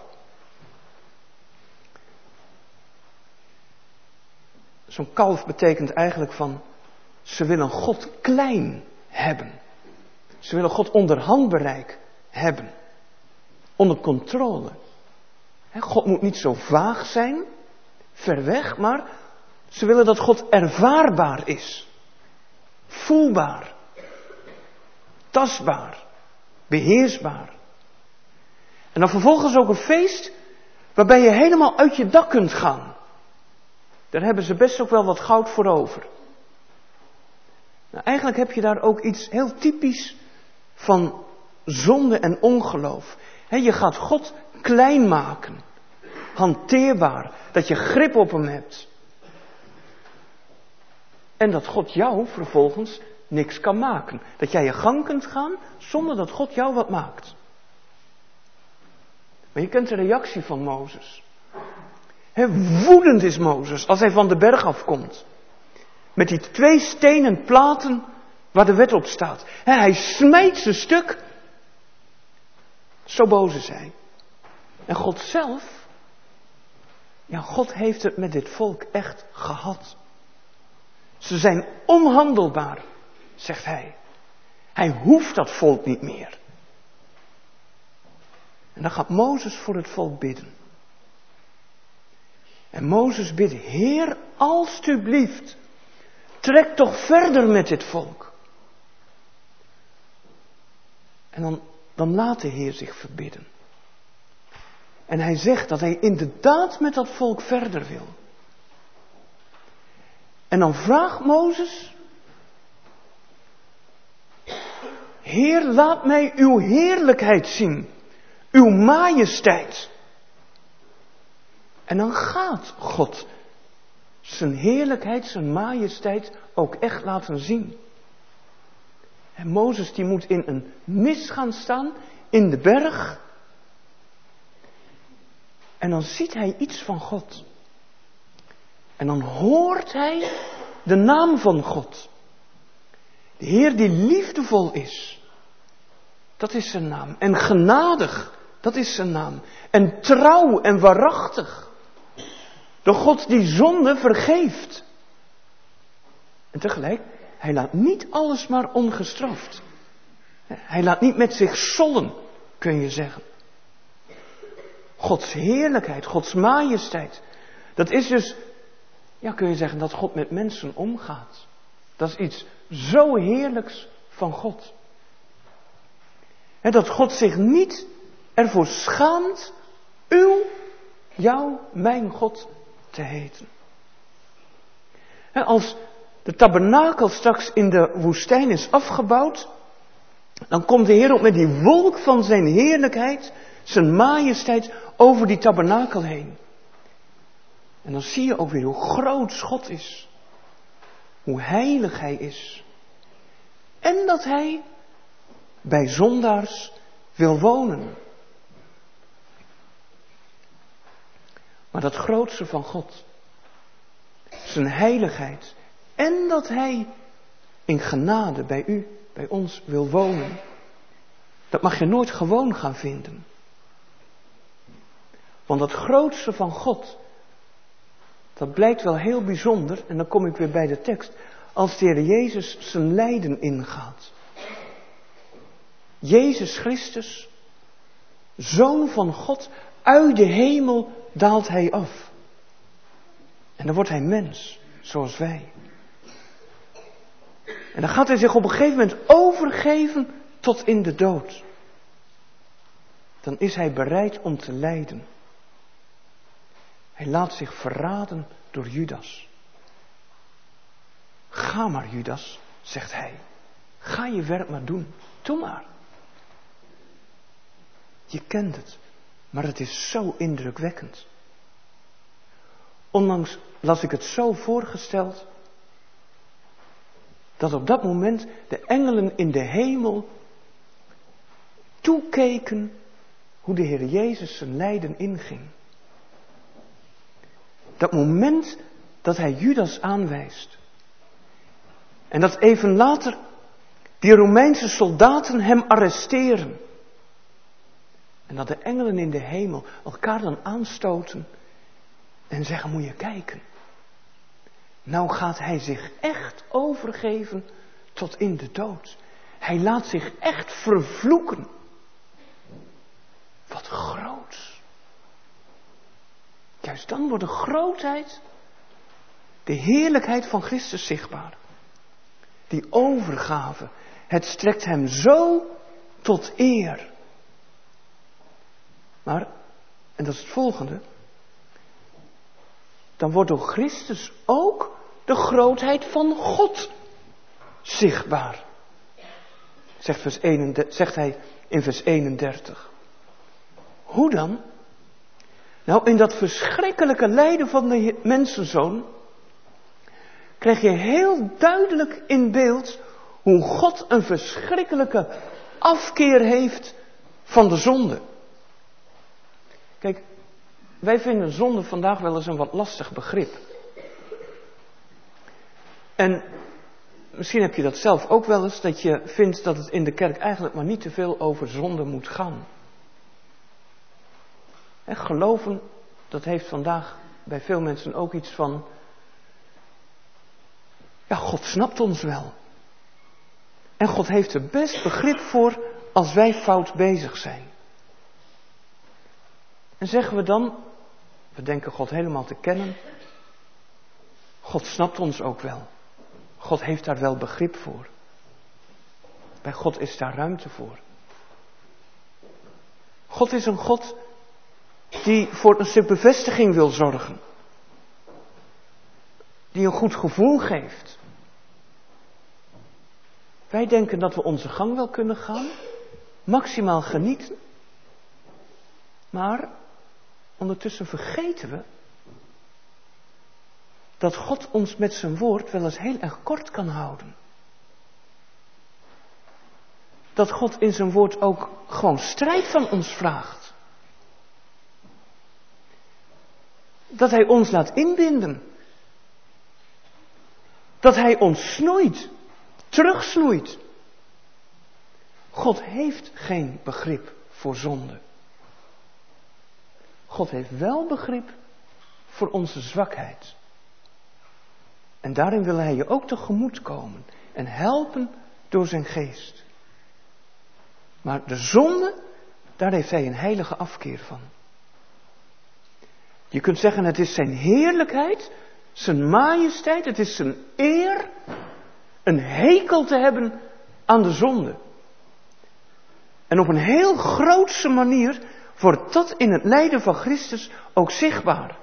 Zo'n kalf betekent eigenlijk van, ze willen God klein hebben. Ze willen God onder handbereik hebben. Onder controle. God moet niet zo vaag zijn, ver weg, maar ze willen dat God ervaarbaar is. Voelbaar. Tastbaar. Beheersbaar. En dan vervolgens ook een feest waarbij je helemaal uit je dak kunt gaan. Daar hebben ze best ook wel wat goud voor over. Nou, eigenlijk heb je daar ook iets heel typisch van zonde en ongeloof. Je gaat God klein maken. Hanteerbaar. Dat je grip op hem hebt. En dat God jou vervolgens niks kan maken. Dat jij je gang kunt gaan zonder dat God jou wat maakt. Maar je kent de reactie van Mozes. Woedend is Mozes als hij van de berg afkomt. Met die 2 stenen platen waar de wet op staat. Hij smijt ze stuk. Zo boos is hij. En God zelf, ja, God heeft het met dit volk echt gehad. Ze zijn onhandelbaar, zegt hij. Hij hoeft dat volk niet meer. En dan gaat Mozes voor het volk bidden. En Mozes bidt, Heer, alstublieft, trek toch verder met dit volk. En dan laat de Heer zich verbidden. En hij zegt dat hij inderdaad met dat volk verder wil. En dan vraagt Mozes, Heer, laat mij uw heerlijkheid zien, uw majesteit. En dan gaat God zijn heerlijkheid, zijn majesteit ook echt laten zien. En Mozes die moet in een mist gaan staan in de berg. En dan ziet hij iets van God. En dan hoort hij de naam van God. De Heer die liefdevol is. Dat is zijn naam. En genadig. Dat is zijn naam. En trouw en waarachtig. De God die zonde vergeeft. En tegelijk, hij laat niet alles maar ongestraft. Hij laat niet met zich sollen, kun je zeggen. Gods heerlijkheid, Gods majesteit. Dat is dus, ja, kun je zeggen, dat God met mensen omgaat. Dat is iets zo heerlijks van God. En dat God zich niet ervoor schaamt jou, mijn God, te heten. En als de tabernakel straks in de woestijn is afgebouwd, dan komt de Heer ook met die wolk van zijn heerlijkheid, zijn majesteit, over die tabernakel heen. En dan zie je ook weer hoe groot God is. Hoe heilig hij is. En dat hij bij zondaars wil wonen. Maar dat grootste van God, zijn heiligheid, en dat hij in genade bij u, bij ons wil wonen, dat mag je nooit gewoon gaan vinden. Want het grootste van God, dat blijkt wel heel bijzonder, en dan kom ik weer bij de tekst, als de Heer Jezus zijn lijden ingaat. Jezus Christus, Zoon van God, uit de hemel daalt hij af. En dan wordt hij mens, zoals wij. En dan gaat hij zich op een gegeven moment overgeven tot in de dood. Dan is hij bereid om te lijden. Hij laat zich verraden door Judas. Ga maar, Judas, zegt hij. Ga je werk maar doen. Doe maar. Je kent het, maar het is zo indrukwekkend. Onlangs las ik het zo voorgesteld, dat op dat moment de engelen in de hemel toekeken hoe de Heer Jezus zijn lijden inging. Dat moment dat hij Judas aanwijst. En dat even later die Romeinse soldaten hem arresteren. En dat de engelen in de hemel elkaar dan aanstoten en zeggen, moet je kijken. Nou gaat hij zich echt overgeven tot in de dood. Hij laat zich echt vervloeken. Wat groots. Juist dan wordt de grootheid, de heerlijkheid van Christus zichtbaar. Die overgave, het strekt hem zo tot eer. Maar, en dat is het volgende, dan wordt door Christus ook de grootheid van God zichtbaar. Zegt hij in vers 31. Hoe dan? Nou, in dat verschrikkelijke lijden van de mensenzoon krijg je heel duidelijk in beeld hoe God een verschrikkelijke afkeer heeft van de zonde. Kijk, wij vinden zonde vandaag wel eens een wat lastig begrip. En misschien heb je dat zelf ook wel eens, dat je vindt dat het in de kerk eigenlijk maar niet te veel over zonde moet gaan. En geloven, dat heeft vandaag bij veel mensen ook iets van, ja, God snapt ons wel. En God heeft er best begrip voor als wij fout bezig zijn. En zeggen we dan, we denken God helemaal te kennen, God snapt ons ook wel. God heeft daar wel begrip voor. Bij God is daar ruimte voor. God is een God die voor een stuk bevestiging wil zorgen. Die een goed gevoel geeft. Wij denken dat we onze gang wel kunnen gaan. Maximaal genieten. Maar ondertussen vergeten we dat God ons met zijn woord wel eens heel erg kort kan houden. Dat God in zijn woord ook gewoon strijd van ons vraagt. Dat hij ons laat inbinden. Dat hij ons snoeit, terugsnoeit. God heeft geen begrip voor zonde. God heeft wel begrip voor onze zwakheid. En daarin wil hij je ook tegemoet komen en helpen door zijn geest. Maar de zonde, daar heeft hij een heilige afkeer van. Je kunt zeggen, het is zijn heerlijkheid, zijn majesteit, het is zijn eer, een hekel te hebben aan de zonde. En op een heel grootse manier wordt dat in het lijden van Christus ook zichtbaar.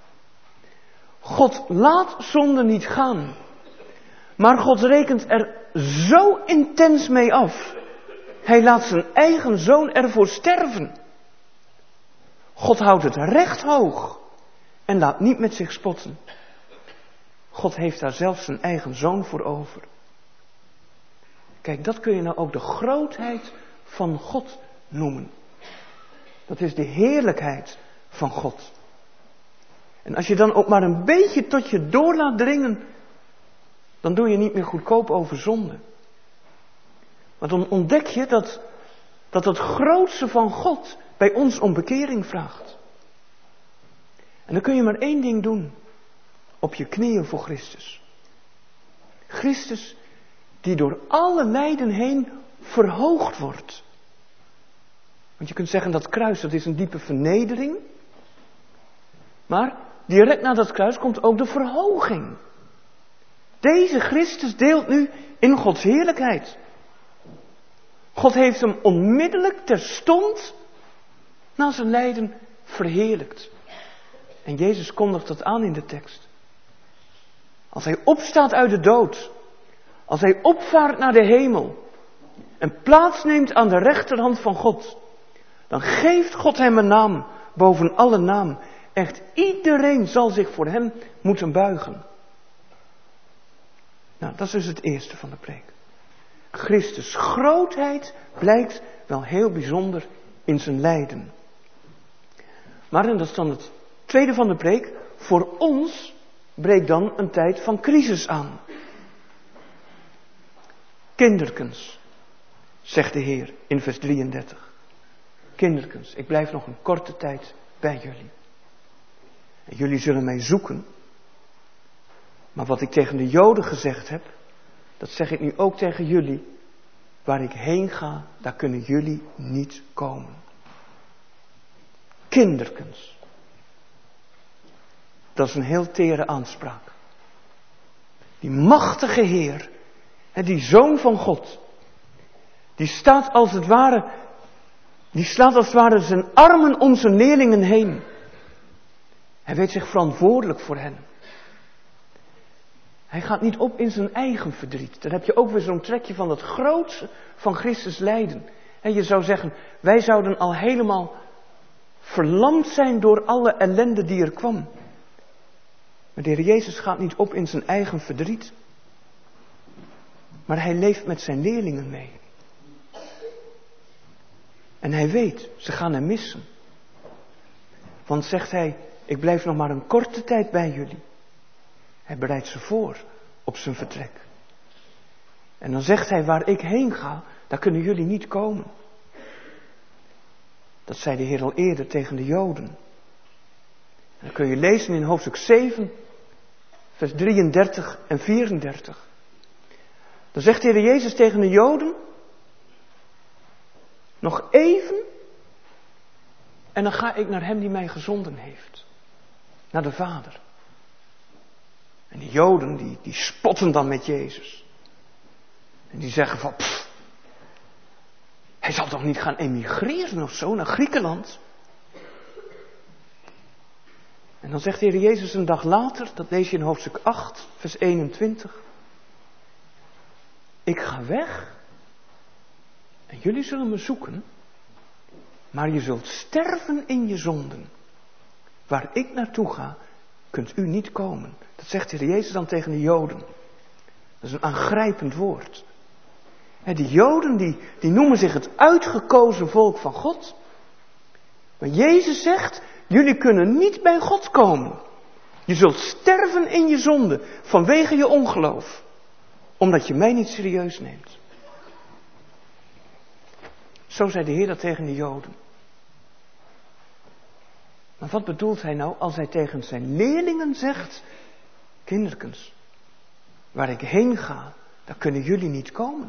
God laat zonde niet gaan. Maar God rekent er zo intens mee af. Hij laat zijn eigen zoon ervoor sterven. God houdt het recht hoog en laat niet met zich spotten. God heeft daar zelfs zijn eigen zoon voor over. Kijk, dat kun je nou ook de grootheid van God noemen. Dat is de heerlijkheid van God. En als je dan ook maar een beetje tot je door laat dringen, dan doe je niet meer goedkoop over zonde. Maar dan ontdek je dat het grootste van God bij ons om bekering vraagt. En dan kun je maar één ding doen. Op je knieën voor Christus. Christus die door alle lijden heen verhoogd wordt. Want je kunt zeggen dat kruis, dat is een diepe vernedering. Maar direct na dat kruis komt ook de verhoging. Deze Christus deelt nu in Gods heerlijkheid. God heeft hem onmiddellijk terstond na zijn lijden verheerlijkt. En Jezus kondigt dat aan in de tekst. Als hij opstaat uit de dood. Als hij opvaart naar de hemel. En plaatsneemt aan de rechterhand van God. Dan geeft God hem een naam boven alle naam. Echt iedereen zal zich voor hem moeten buigen. Nou, dat is dus het eerste van de preek. Christus' grootheid blijkt wel heel bijzonder in zijn lijden. Maar, en dat is dan het tweede van de preek, voor ons breekt dan een tijd van crisis aan. Kinderkens, zegt de Heer in vers 33. Kinderkens, ik blijf nog een korte tijd bij jullie. En jullie zullen mij zoeken. Maar wat ik tegen de Joden gezegd heb, dat zeg ik nu ook tegen jullie. Waar ik heen ga, daar kunnen jullie niet komen. Kinderkens. Dat is een heel tere aanspraak. Die machtige Heer, die Zoon van God, die slaat als het ware zijn armen om zijn leerlingen heen. Hij weet zich verantwoordelijk voor hen. Hij gaat niet op in zijn eigen verdriet. Dan heb je ook weer zo'n trekje van het grootste van Christus lijden. En je zou zeggen, wij zouden al helemaal verlamd zijn door alle ellende die er kwam. Maar de Heer Jezus gaat niet op in zijn eigen verdriet. Maar hij leeft met zijn leerlingen mee. En hij weet, ze gaan hem missen. Want zegt hij, ik blijf nog maar een korte tijd bij jullie. Hij bereidt ze voor op zijn vertrek. En dan zegt hij, waar ik heen ga, daar kunnen jullie niet komen. Dat zei de Heer al eerder tegen de Joden. En dan kun je lezen in hoofdstuk 7, vers 33 en 34. Dan zegt de Heer Jezus tegen de Joden, nog even, en dan ga ik naar hem die mij gezonden heeft. Naar de Vader. En die Joden, die spotten dan met Jezus. En die zeggen van, hij zal toch niet gaan emigreren of zo naar Griekenland? En dan zegt de Heer Jezus een dag later, dat lees je in hoofdstuk 8, vers 21. Ik ga weg en jullie zullen me zoeken, maar je zult sterven in je zonden. Waar ik naartoe ga, kunt u niet komen. Dat zegt de Heer Jezus dan tegen de Joden. Dat is een aangrijpend woord. En die Joden die noemen zich het uitgekozen volk van God. Maar Jezus zegt, jullie kunnen niet bij God komen. Je zult sterven in je zonde vanwege je ongeloof. Omdat je mij niet serieus neemt. Zo zei de Heer dat tegen de Joden. Maar wat bedoelt hij nou als hij tegen zijn leerlingen zegt: kinderkens, waar ik heen ga, daar kunnen jullie niet komen.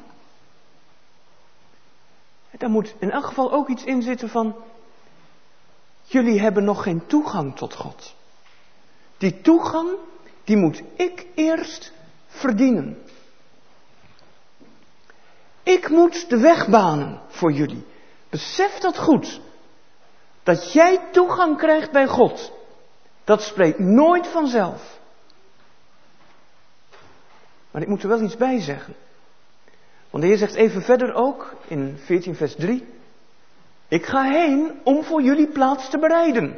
Daar moet in elk geval ook iets in zitten van: jullie hebben nog geen toegang tot God. Die toegang, die moet ik eerst verdienen. Ik moet de weg banen voor jullie. Besef dat goed. Dat jij toegang krijgt bij God. Dat spreekt nooit vanzelf. Maar ik moet er wel iets bij zeggen. Want de Heer zegt even verder ook, in 14 vers 3. Ik ga heen om voor jullie plaats te bereiden.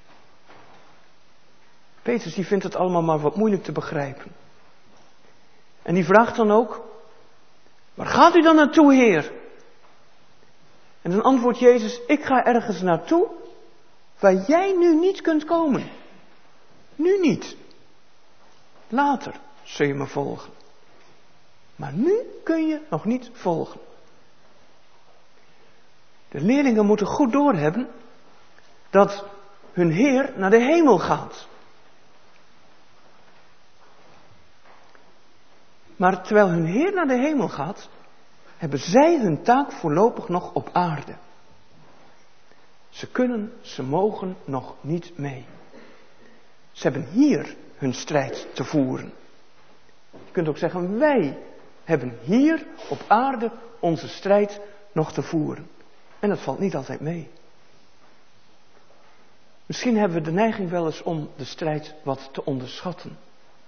Petrus die vindt het allemaal maar wat moeilijk te begrijpen. En die vraagt dan ook: waar gaat u dan naartoe, Heer? En dan antwoordt Jezus: ik ga ergens naartoe waar jij nu niet kunt komen. Nu niet. Later zul je me volgen. Maar nu kun je nog niet volgen. De leerlingen moeten goed doorhebben dat hun Heer naar de hemel gaat. Maar terwijl hun Heer naar de hemel gaat, hebben zij hun taak voorlopig nog op aarde. Ze mogen nog niet mee. Ze hebben hier hun strijd te voeren. Je kunt ook zeggen, wij hebben hier op aarde onze strijd nog te voeren. En dat valt niet altijd mee. Misschien hebben we de neiging wel eens om de strijd wat te onderschatten.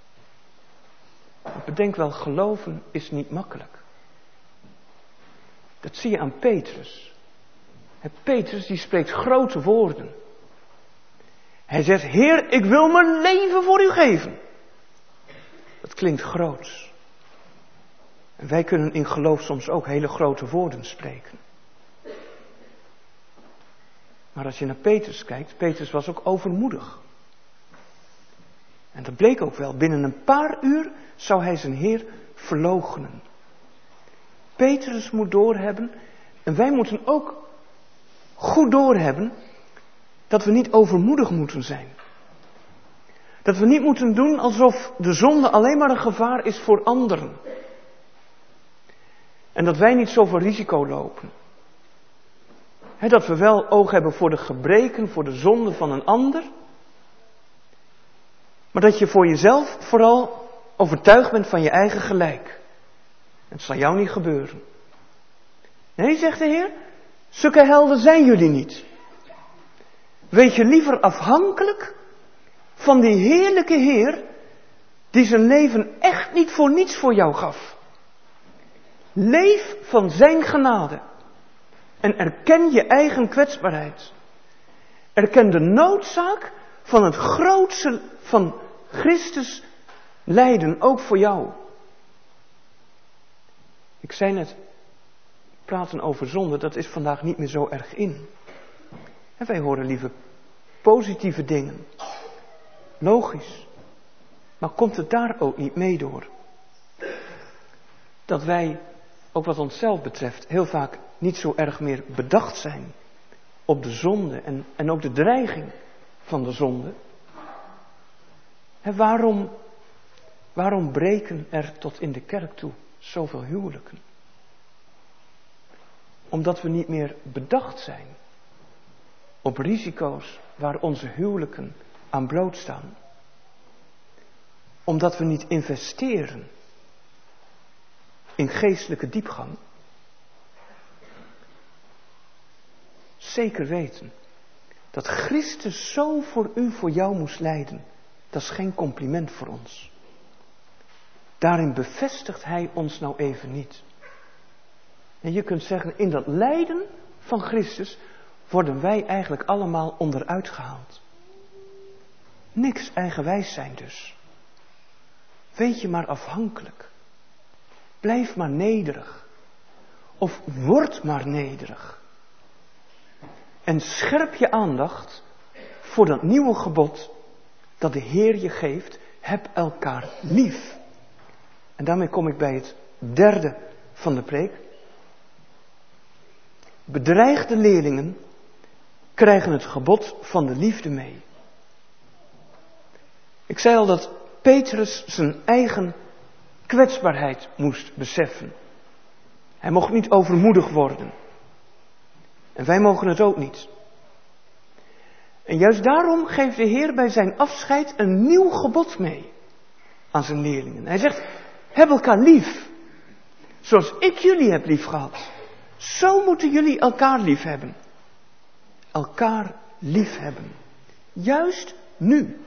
Ik bedenk wel, geloven is niet makkelijk. Dat zie je aan Petrus. Petrus die spreekt grote woorden. Hij zegt, Heer, ik wil mijn leven voor u geven. Dat klinkt groots. En wij kunnen in geloof soms ook hele grote woorden spreken. Maar als je naar Petrus kijkt, Petrus was ook overmoedig. En dat bleek ook wel. Binnen een paar uur zou hij zijn Heer verloochenen. Petrus moet doorhebben, en wij moeten ook goed doorhebben, dat we niet overmoedig moeten zijn. Dat we niet moeten doen alsof de zonde alleen maar een gevaar is voor anderen. En dat wij niet zoveel risico lopen. Dat we wel oog hebben voor de gebreken, voor de zonde van een ander. Maar dat je voor jezelf vooral overtuigd bent van je eigen gelijk. Het zal jou niet gebeuren. Nee, zegt de Heer, zulke helden zijn jullie niet. Wees je liever afhankelijk van die heerlijke Heer die zijn leven echt niet voor niets voor jou gaf. Leef van zijn genade. En erken je eigen kwetsbaarheid. Erken de noodzaak van het grootste van Christus lijden, ook voor jou. Ik zei net, praten over zonde, dat is vandaag niet meer zo erg in. En wij horen liever positieve dingen. Logisch. Maar komt het daar ook niet mee door? Dat wij, ook wat onszelf betreft, heel vaak niet zo erg meer bedacht zijn op de zonde en ook de dreiging van de zonde. En waarom breken er tot in de kerk toe zoveel huwelijken? Omdat we niet meer bedacht zijn op risico's waar onze huwelijken aan blootstaan. Omdat we niet investeren in geestelijke diepgang. Zeker weten dat Christus zo voor u, voor jou moest lijden. Dat is geen compliment voor ons. Daarin bevestigt hij ons nou even niet. En je kunt zeggen, in dat lijden van Christus worden wij eigenlijk allemaal onderuit gehaald. Niks eigenwijs zijn dus. Wees je maar afhankelijk. Blijf maar nederig. Of word maar nederig. En scherp je aandacht voor dat nieuwe gebod dat de Heer je geeft. Heb elkaar lief. En daarmee kom ik bij het derde van de preek. Bedreig de leerlingen. krijgen het gebod van de liefde mee. Ik zei al dat Petrus zijn eigen kwetsbaarheid moest beseffen. Hij mocht niet overmoedig worden. En wij mogen het ook niet. En juist daarom geeft de Heer bij zijn afscheid een nieuw gebod mee aan zijn leerlingen. Hij zegt, heb elkaar lief. Zoals ik jullie heb lief gehad. Zo moeten jullie elkaar lief hebben. Elkaar lief hebben. Juist nu.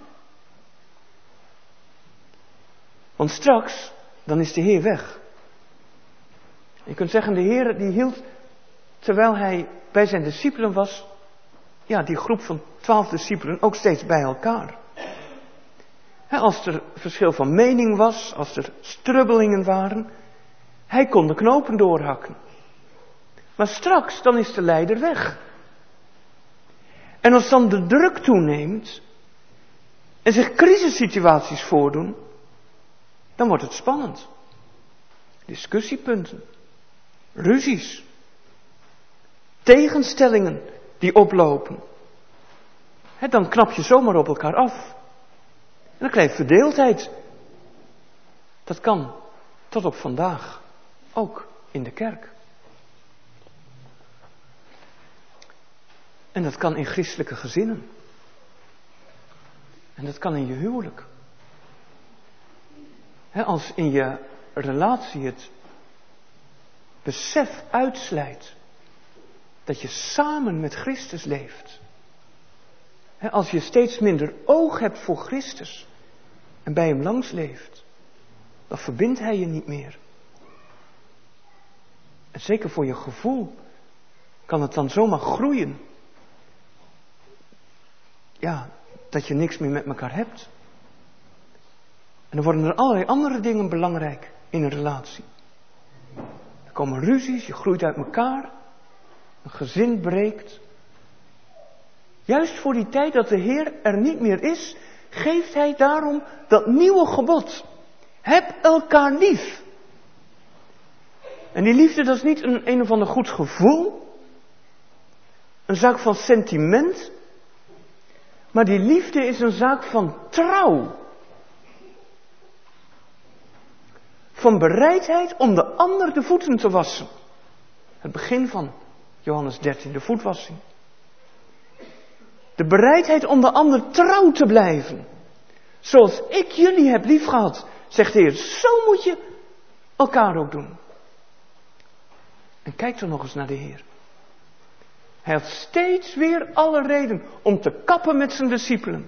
Want straks, dan is de Heer weg. Je kunt zeggen, de Heer die hield, terwijl hij bij zijn discipelen was, ja, die groep van 12 discipelen ook steeds bij elkaar. Als er verschil van mening was, als er strubbelingen waren, hij kon de knopen doorhakken. Maar straks, dan is de leider weg. En als dan de druk toeneemt en zich crisissituaties voordoen, dan wordt het spannend. Discussiepunten, ruzies, tegenstellingen die oplopen. Dan knap je zomaar op elkaar af. En dan krijg je verdeeldheid. Dat kan tot op vandaag, ook in de kerk. En dat kan in christelijke gezinnen. En dat kan in je huwelijk. Als in je relatie het besef uitslijt dat je samen met Christus leeft. Als je steeds minder oog hebt voor Christus en bij hem langs leeft, dan verbindt hij je niet meer. En zeker voor je gevoel kan het dan zomaar groeien. Ja, dat je niks meer met elkaar hebt. En dan worden er allerlei andere dingen belangrijk in een relatie. Er komen ruzies, je groeit uit elkaar. Een gezin breekt. Juist voor die tijd dat de Heer er niet meer is, geeft hij daarom dat nieuwe gebod. Heb elkaar lief. En die liefde, dat is niet een of ander goed gevoel. Een zaak van sentiment. Maar die liefde is een zaak van trouw. Van bereidheid om de ander de voeten te wassen. Het begin van Johannes 13, de voetwassing. De bereidheid om de ander trouw te blijven. Zoals ik jullie heb liefgehad, zegt de Heer. Zo moet je elkaar ook doen. En kijk dan nog eens naar de Heer. Hij had steeds weer alle reden om te kappen met zijn discipelen.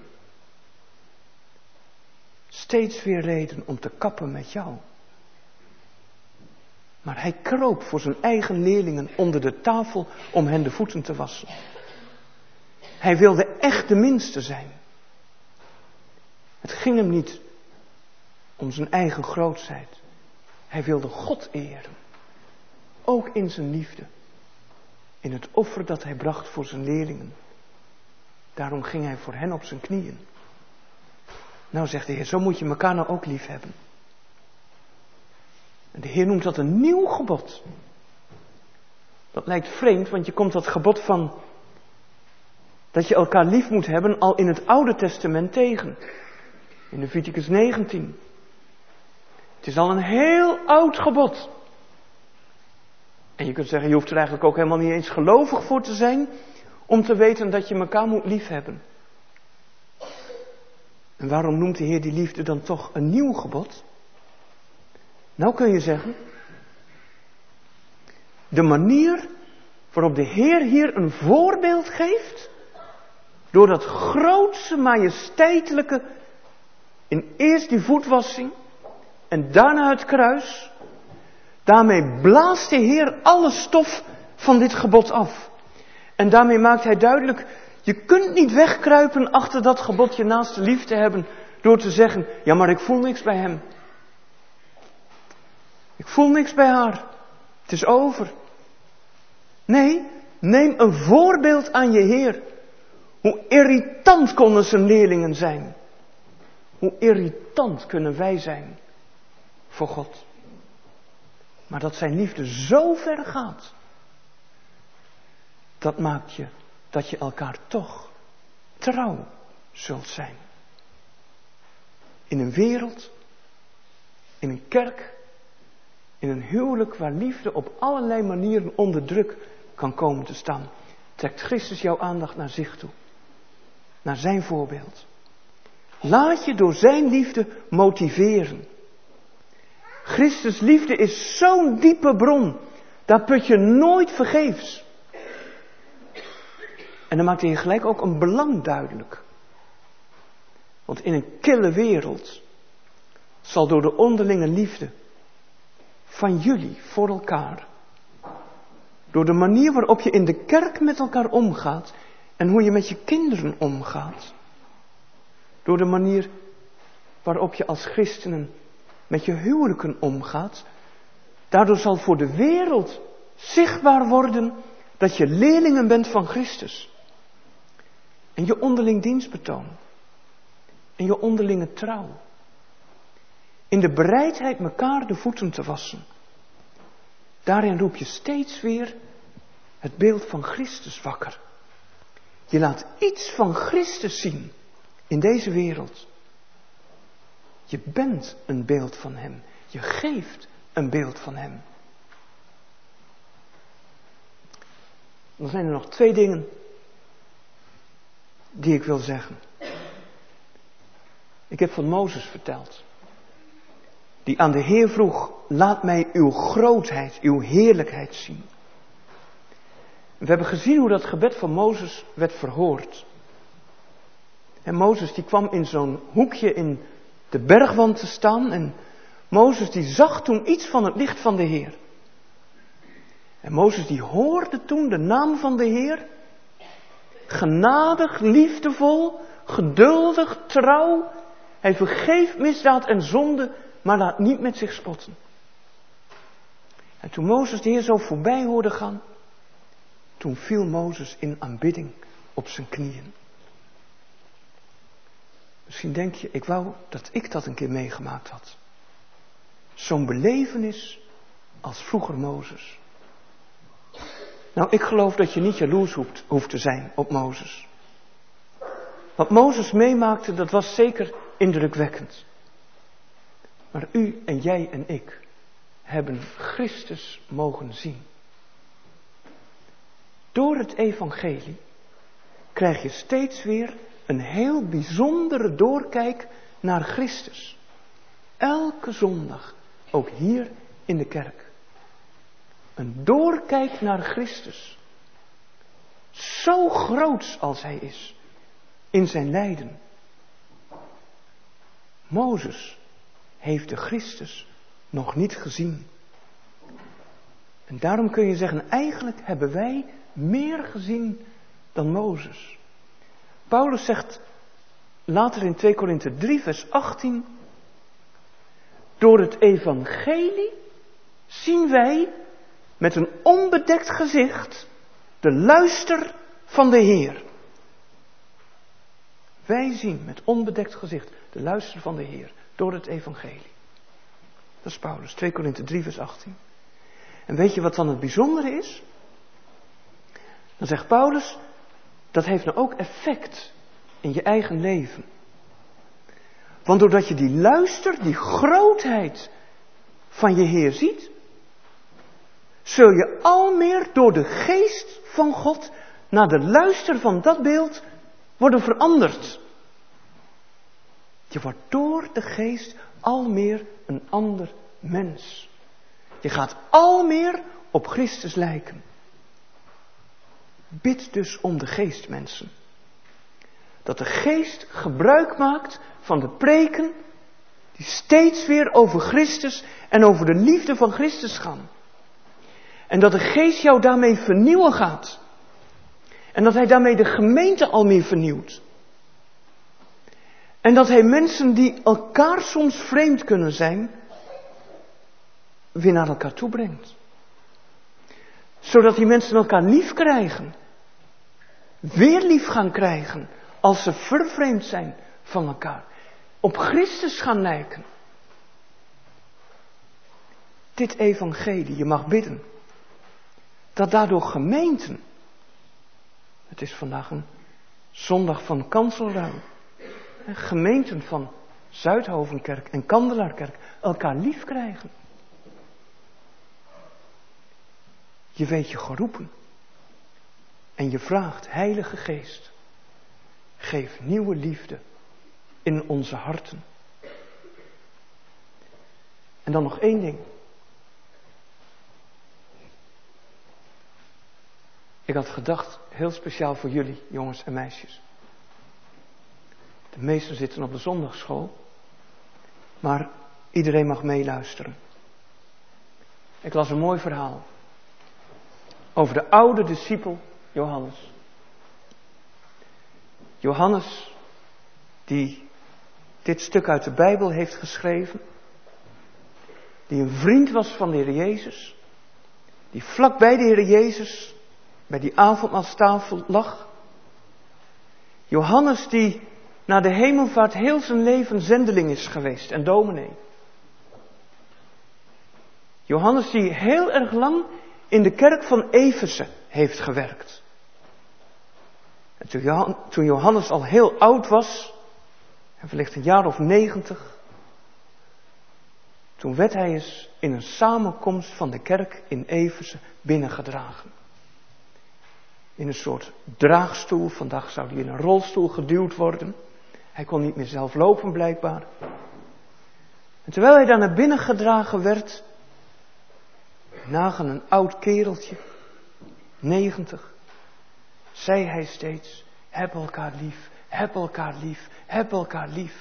Steeds weer reden om te kappen met jou. Maar hij kroop voor zijn eigen leerlingen onder de tafel om hen de voeten te wassen. Hij wilde echt de minste zijn. Het ging hem niet om zijn eigen grootsheid. Hij wilde God eren. Ook in zijn liefde. In het offer dat hij bracht voor zijn leerlingen. Daarom ging hij voor hen op zijn knieën. Nou, zegt de Heer, zo moet je elkaar nou ook lief hebben. En de Heer noemt dat een nieuw gebod. Dat lijkt vreemd, want je komt dat gebod van dat je elkaar lief moet hebben al in het Oude Testament tegen. In Leviticus 19. Het is al een heel oud gebod. En je kunt zeggen, je hoeft er eigenlijk ook helemaal niet eens gelovig voor te zijn om te weten dat je elkaar moet lief hebben. En waarom noemt de Heer die liefde dan toch een nieuw gebod? Nou kun je zeggen, de manier waarop de Heer hier een voorbeeld geeft, door dat grootse, majesteitelijke, in eerst die voetwassing en daarna het kruis, daarmee blaast de Heer alle stof van dit gebod af. En daarmee maakt hij duidelijk, je kunt niet wegkruipen achter dat gebod je naaste lief te hebben, door te zeggen, ja maar ik voel niks bij hem. Ik voel niks bij haar. Het is over. Nee, neem een voorbeeld aan je Heer. Hoe irritant konden zijn leerlingen zijn. Hoe irritant kunnen wij zijn voor God. Maar dat zijn liefde zo ver gaat. Dat maakt je dat je elkaar toch trouw zult zijn. In een wereld, in een kerk, in een huwelijk waar liefde op allerlei manieren onder druk kan komen te staan, trekt Christus jouw aandacht naar zich toe. Naar zijn voorbeeld. Laat je door zijn liefde motiveren. Christus' liefde is zo'n diepe bron. Daar put je nooit vergeefs. En dan maakt hij gelijk ook een belang duidelijk. Want in een kille wereld zal door de onderlinge liefde van jullie voor elkaar, door de manier waarop je in de kerk met elkaar omgaat en hoe je met je kinderen omgaat, door de manier waarop je als christenen met je huwelijken omgaat, daardoor zal voor de wereld zichtbaar worden dat je leerlingen bent van Christus. En je onderling dienstbetoon. En je onderlinge trouw. In de bereidheid elkaar de voeten te wassen. Daarin roep je steeds weer het beeld van Christus wakker. Je laat iets van Christus zien in deze wereld. Je bent een beeld van hem. Je geeft een beeld van hem. Dan zijn er nog 2 dingen die ik wil zeggen. Ik heb van Mozes verteld. Die aan de Heer vroeg, laat mij uw grootheid, uw heerlijkheid zien. We hebben gezien hoe dat gebed van Mozes werd verhoord. En Mozes die kwam in zo'n hoekje in de bergwand te staan. En Mozes die zag toen iets van het licht van de Heer. En Mozes die hoorde toen de naam van de Heer. Genadig, liefdevol, geduldig, trouw. Hij vergeeft misdaad en zonde, maar laat niet met zich spotten. En toen Mozes de Heer zo voorbij hoorde gaan, toen viel Mozes in aanbidding op zijn knieën. Misschien denk je, ik wou dat ik dat een keer meegemaakt had. Zo'n belevenis als vroeger Mozes. Nou, ik geloof dat je niet jaloers hoeft te zijn op Mozes. Wat Mozes meemaakte, dat was zeker indrukwekkend. Maar u en jij en ik hebben Christus mogen zien. Door het evangelie krijg je steeds weer een heel bijzondere doorkijk naar Christus. Elke zondag, ook hier in de kerk. Een doorkijk naar Christus. Zo groot als hij is in zijn lijden. Mozes heeft de Christus nog niet gezien. En daarom kun je zeggen, eigenlijk hebben wij meer gezien dan Mozes. Paulus zegt later in 2 Korinthe 3 vers 18. Door het evangelie zien wij met een onbedekt gezicht de luister van de Heer. Wij zien met onbedekt gezicht de luister van de Heer door het evangelie. Dat is Paulus, 2 Korinthe 3 vers 18. En weet je wat dan het bijzondere is? Dan zegt Paulus, dat heeft nou ook effect in je eigen leven. Want doordat je die luister, die grootheid van je Heer ziet, zul je al meer door de geest van God naar de luister van dat beeld worden veranderd. Je wordt door de geest al meer een ander mens. Je gaat al meer op Christus lijken. Bid dus om de geest, mensen. Dat de geest gebruik maakt van de preken die steeds weer over Christus en over de liefde van Christus gaan. En dat de geest jou daarmee vernieuwen gaat. En dat hij daarmee de gemeente al meer vernieuwt. En dat hij mensen die elkaar soms vreemd kunnen zijn, weer naar elkaar toe brengt. Zodat die mensen elkaar lief krijgen. Weer lief gaan krijgen als ze vervreemd zijn van elkaar. Op Christus gaan lijken. Dit evangelie, je mag bidden. Dat daardoor gemeenten Het is vandaag een zondag van kanselruil. Gemeenten van Zuidhovenkerk en Kandelaarkerk elkaar lief krijgen. Je weet je geroepen. En je vraagt, Heilige Geest, geef nieuwe liefde in onze harten. En dan nog één ding. Ik had gedacht, heel speciaal voor jullie, jongens en meisjes. De meesten zitten op de zondagsschool, maar iedereen mag meeluisteren. Ik las een mooi verhaal over de oude discipel Johannes. Johannes, die dit stuk uit de Bijbel heeft geschreven, die een vriend was van de Heer Jezus, die vlak bij de Heer Jezus bij die avondmaalstafel lag. Johannes die na de hemelvaart heel zijn leven zendeling is geweest en dominee. Johannes die heel erg lang in de kerk van Efeze heeft gewerkt. En toen Johannes al heel oud was, en wellicht een jaar of 90, toen werd hij eens in een samenkomst van de kerk in Efeze binnengedragen. In een soort draagstoel, vandaag zou hij in een rolstoel geduwd worden. Hij kon niet meer zelf lopen blijkbaar. En terwijl hij daar naar binnen gedragen werd, nagen een oud kereltje, 90, zei hij steeds, heb elkaar lief, heb elkaar lief, heb elkaar lief.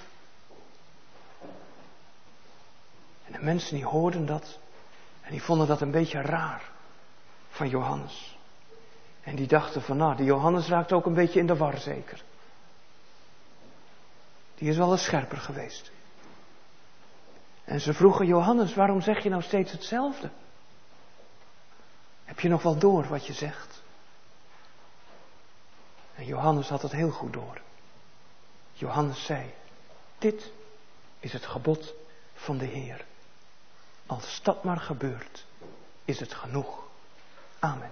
En de mensen die hoorden dat en die vonden dat een beetje raar van Johannes. En die dachten van, die Johannes raakt ook een beetje in de war zeker. Die is wel eens scherper geweest. En ze vroegen, Johannes, waarom zeg je nou steeds hetzelfde? Heb je nog wel door wat je zegt? En Johannes had het heel goed door. Johannes zei, dit is het gebod van de Heer. Als dat maar gebeurt, is het genoeg. Amen.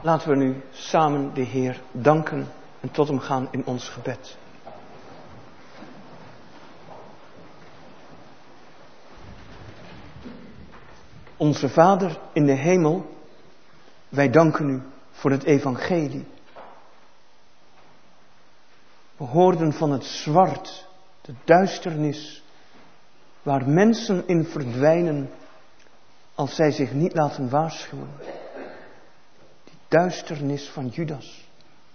Laten we nu samen de Heer danken en tot hem gaan in ons gebed. Onze Vader in de hemel, wij danken u voor het evangelie. We hoorden van het zwart, de duisternis, waar mensen in verdwijnen als zij zich niet laten waarschuwen. Die duisternis van Judas.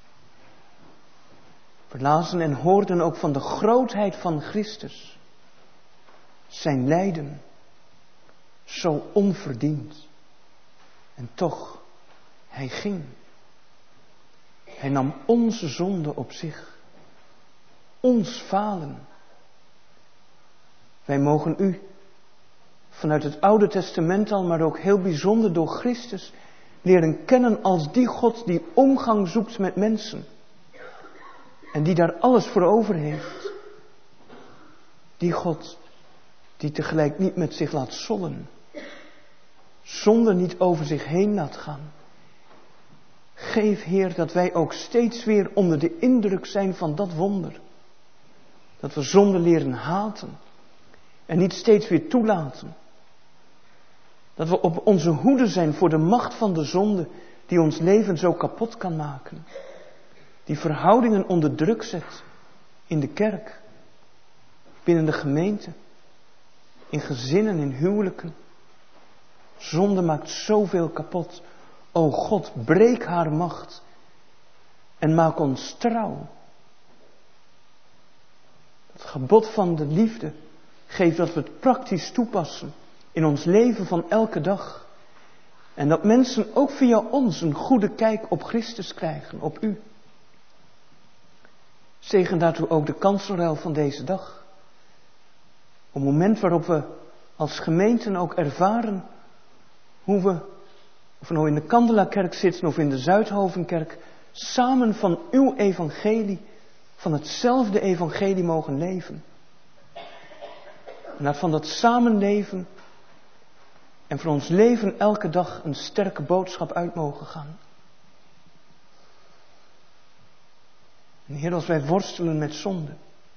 We lazen en hoorden ook van de grootheid van Christus. Zijn lijden, zo onverdiend. En toch, hij ging. Hij nam onze zonde op zich. Ons falen. Wij mogen u vanuit het Oude Testament al, maar ook heel bijzonder door Christus, leren kennen als die God die omgang zoekt met mensen. En die daar alles voor over heeft. Die God die tegelijk niet met zich laat sollen. Zonde niet over zich heen laat gaan. Geef, Heer, dat wij ook steeds weer onder de indruk zijn van dat wonder. Dat we zonde leren haten. En niet steeds weer toelaten. Dat we op onze hoede zijn voor de macht van de zonde die ons leven zo kapot kan maken. Die verhoudingen onder druk zet. In de kerk. Binnen de gemeente. In gezinnen, in huwelijken. Zonde maakt zoveel kapot. O God, breek haar macht. En maak ons trouw. Het gebod van de liefde geeft dat we het praktisch toepassen. In ons leven van elke dag. En dat mensen ook via ons een goede kijk op Christus krijgen, op u. Zegen daartoe ook de kanselruil van deze dag. Een moment waarop we als gemeenten ook ervaren hoe we, of we nou in de Candelakerk zitten of in de Zuidhovenkerk, samen van uw evangelie, van hetzelfde evangelie mogen leven. En dat van dat samenleven en voor ons leven elke dag een sterke boodschap uit mogen gaan. En Heer, als wij worstelen met zonde.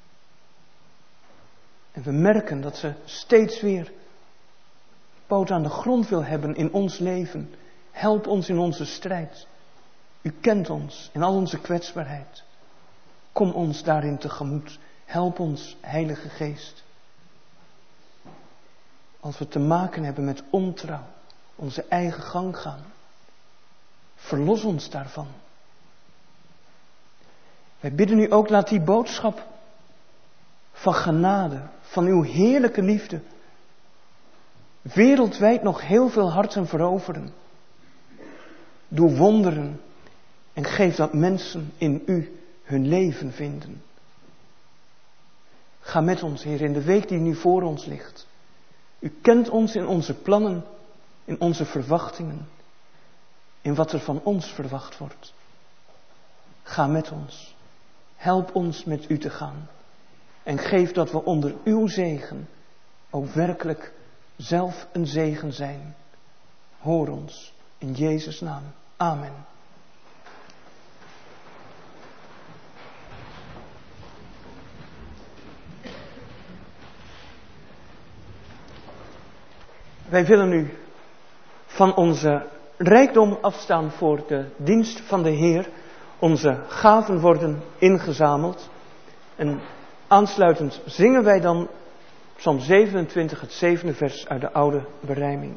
En we merken dat ze steeds weer poot aan de grond wil hebben in ons leven. Help ons in onze strijd. U kent ons in al onze kwetsbaarheid. Kom ons daarin tegemoet. Help ons, Heilige Geest. Als we te maken hebben met ontrouw, onze eigen gang gaan. Verlos ons daarvan. Wij bidden u ook, laat die boodschap van genade, van uw heerlijke liefde, wereldwijd nog heel veel harten veroveren. Doe wonderen en geef dat mensen in u hun leven vinden. Ga met ons, Heer, in de week die nu voor ons ligt. U kent ons in onze plannen, in onze verwachtingen, in wat er van ons verwacht wordt. Ga met ons. Help ons met u te gaan. En geef dat we onder uw zegen ook werkelijk zelf een zegen zijn. Hoor ons in Jezus' naam. Amen. Wij willen nu van onze rijkdom afstaan voor de dienst van de Heer. Onze gaven worden ingezameld. En aansluitend zingen wij dan Psalm 27, het 7e vers uit de oude berijming.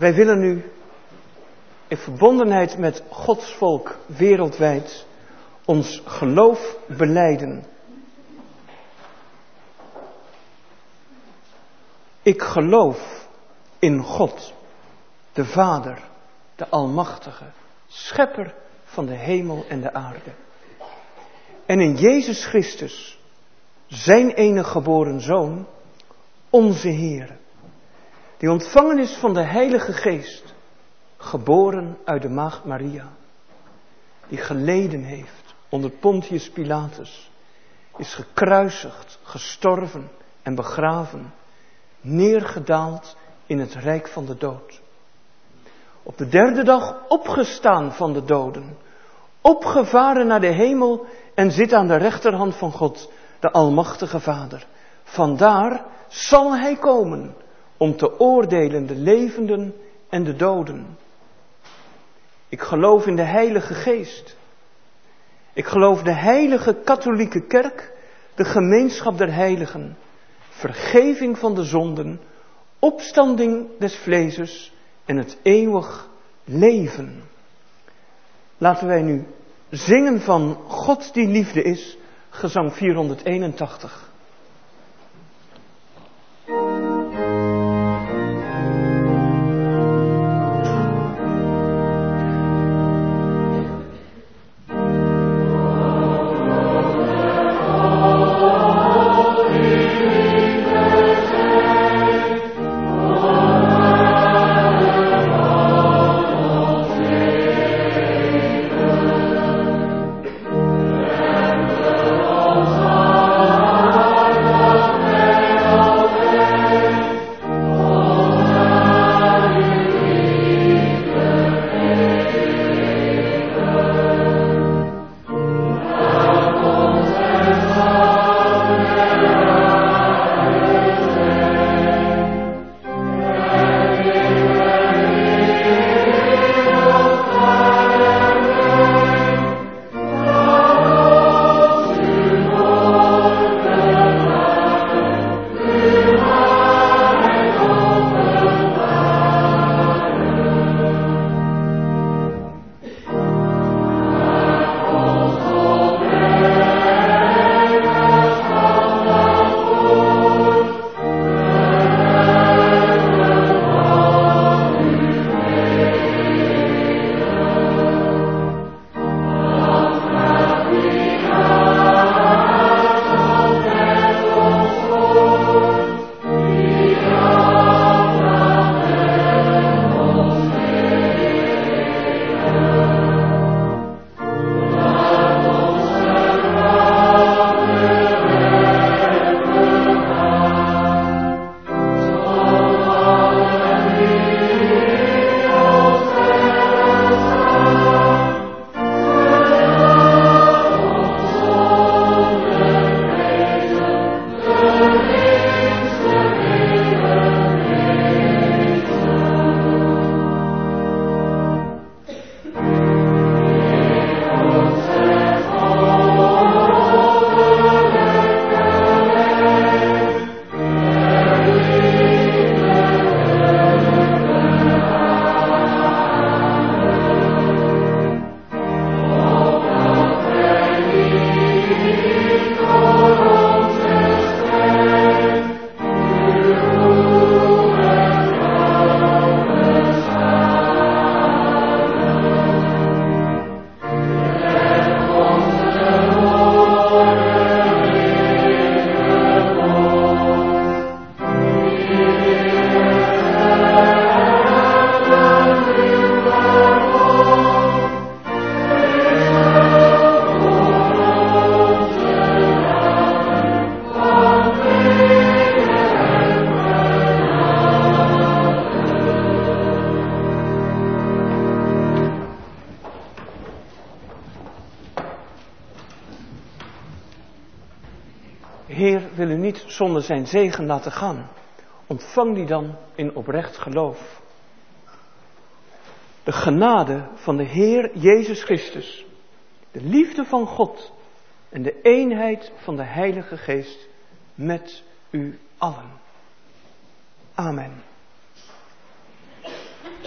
Wij willen nu in verbondenheid met Gods volk wereldwijd ons geloof belijden. Ik geloof in God, de Vader, de Almachtige, Schepper van de hemel en de aarde. En in Jezus Christus, zijn enige geboren Zoon, onze Heer, die ontvangen is van de Heilige Geest, geboren uit de Maagd Maria, die geleden heeft onder Pontius Pilatus, is gekruisigd, gestorven en begraven, neergedaald in het rijk van de dood. Op de derde dag opgestaan van de doden, opgevaren naar de hemel en zit aan de rechterhand van God, de Almachtige Vader. Vandaar zal hij komen om te oordelen de levenden en de doden. Ik geloof in de Heilige Geest. Ik geloof de heilige katholieke kerk, de gemeenschap der heiligen, vergeving van de zonden, opstanding des vleeses en het eeuwig leven. Laten wij nu zingen van God die liefde is, gezang 481. Heer wil u niet zonder zijn zegen laten gaan. Ontvang die dan in oprecht geloof. De genade van de Heer Jezus Christus, de liefde van God en de eenheid van de Heilige Geest met u allen. Amen.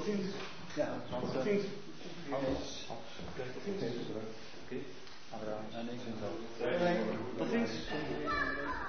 ziens. Ja, Tot ziens. Oké. Tot ziens.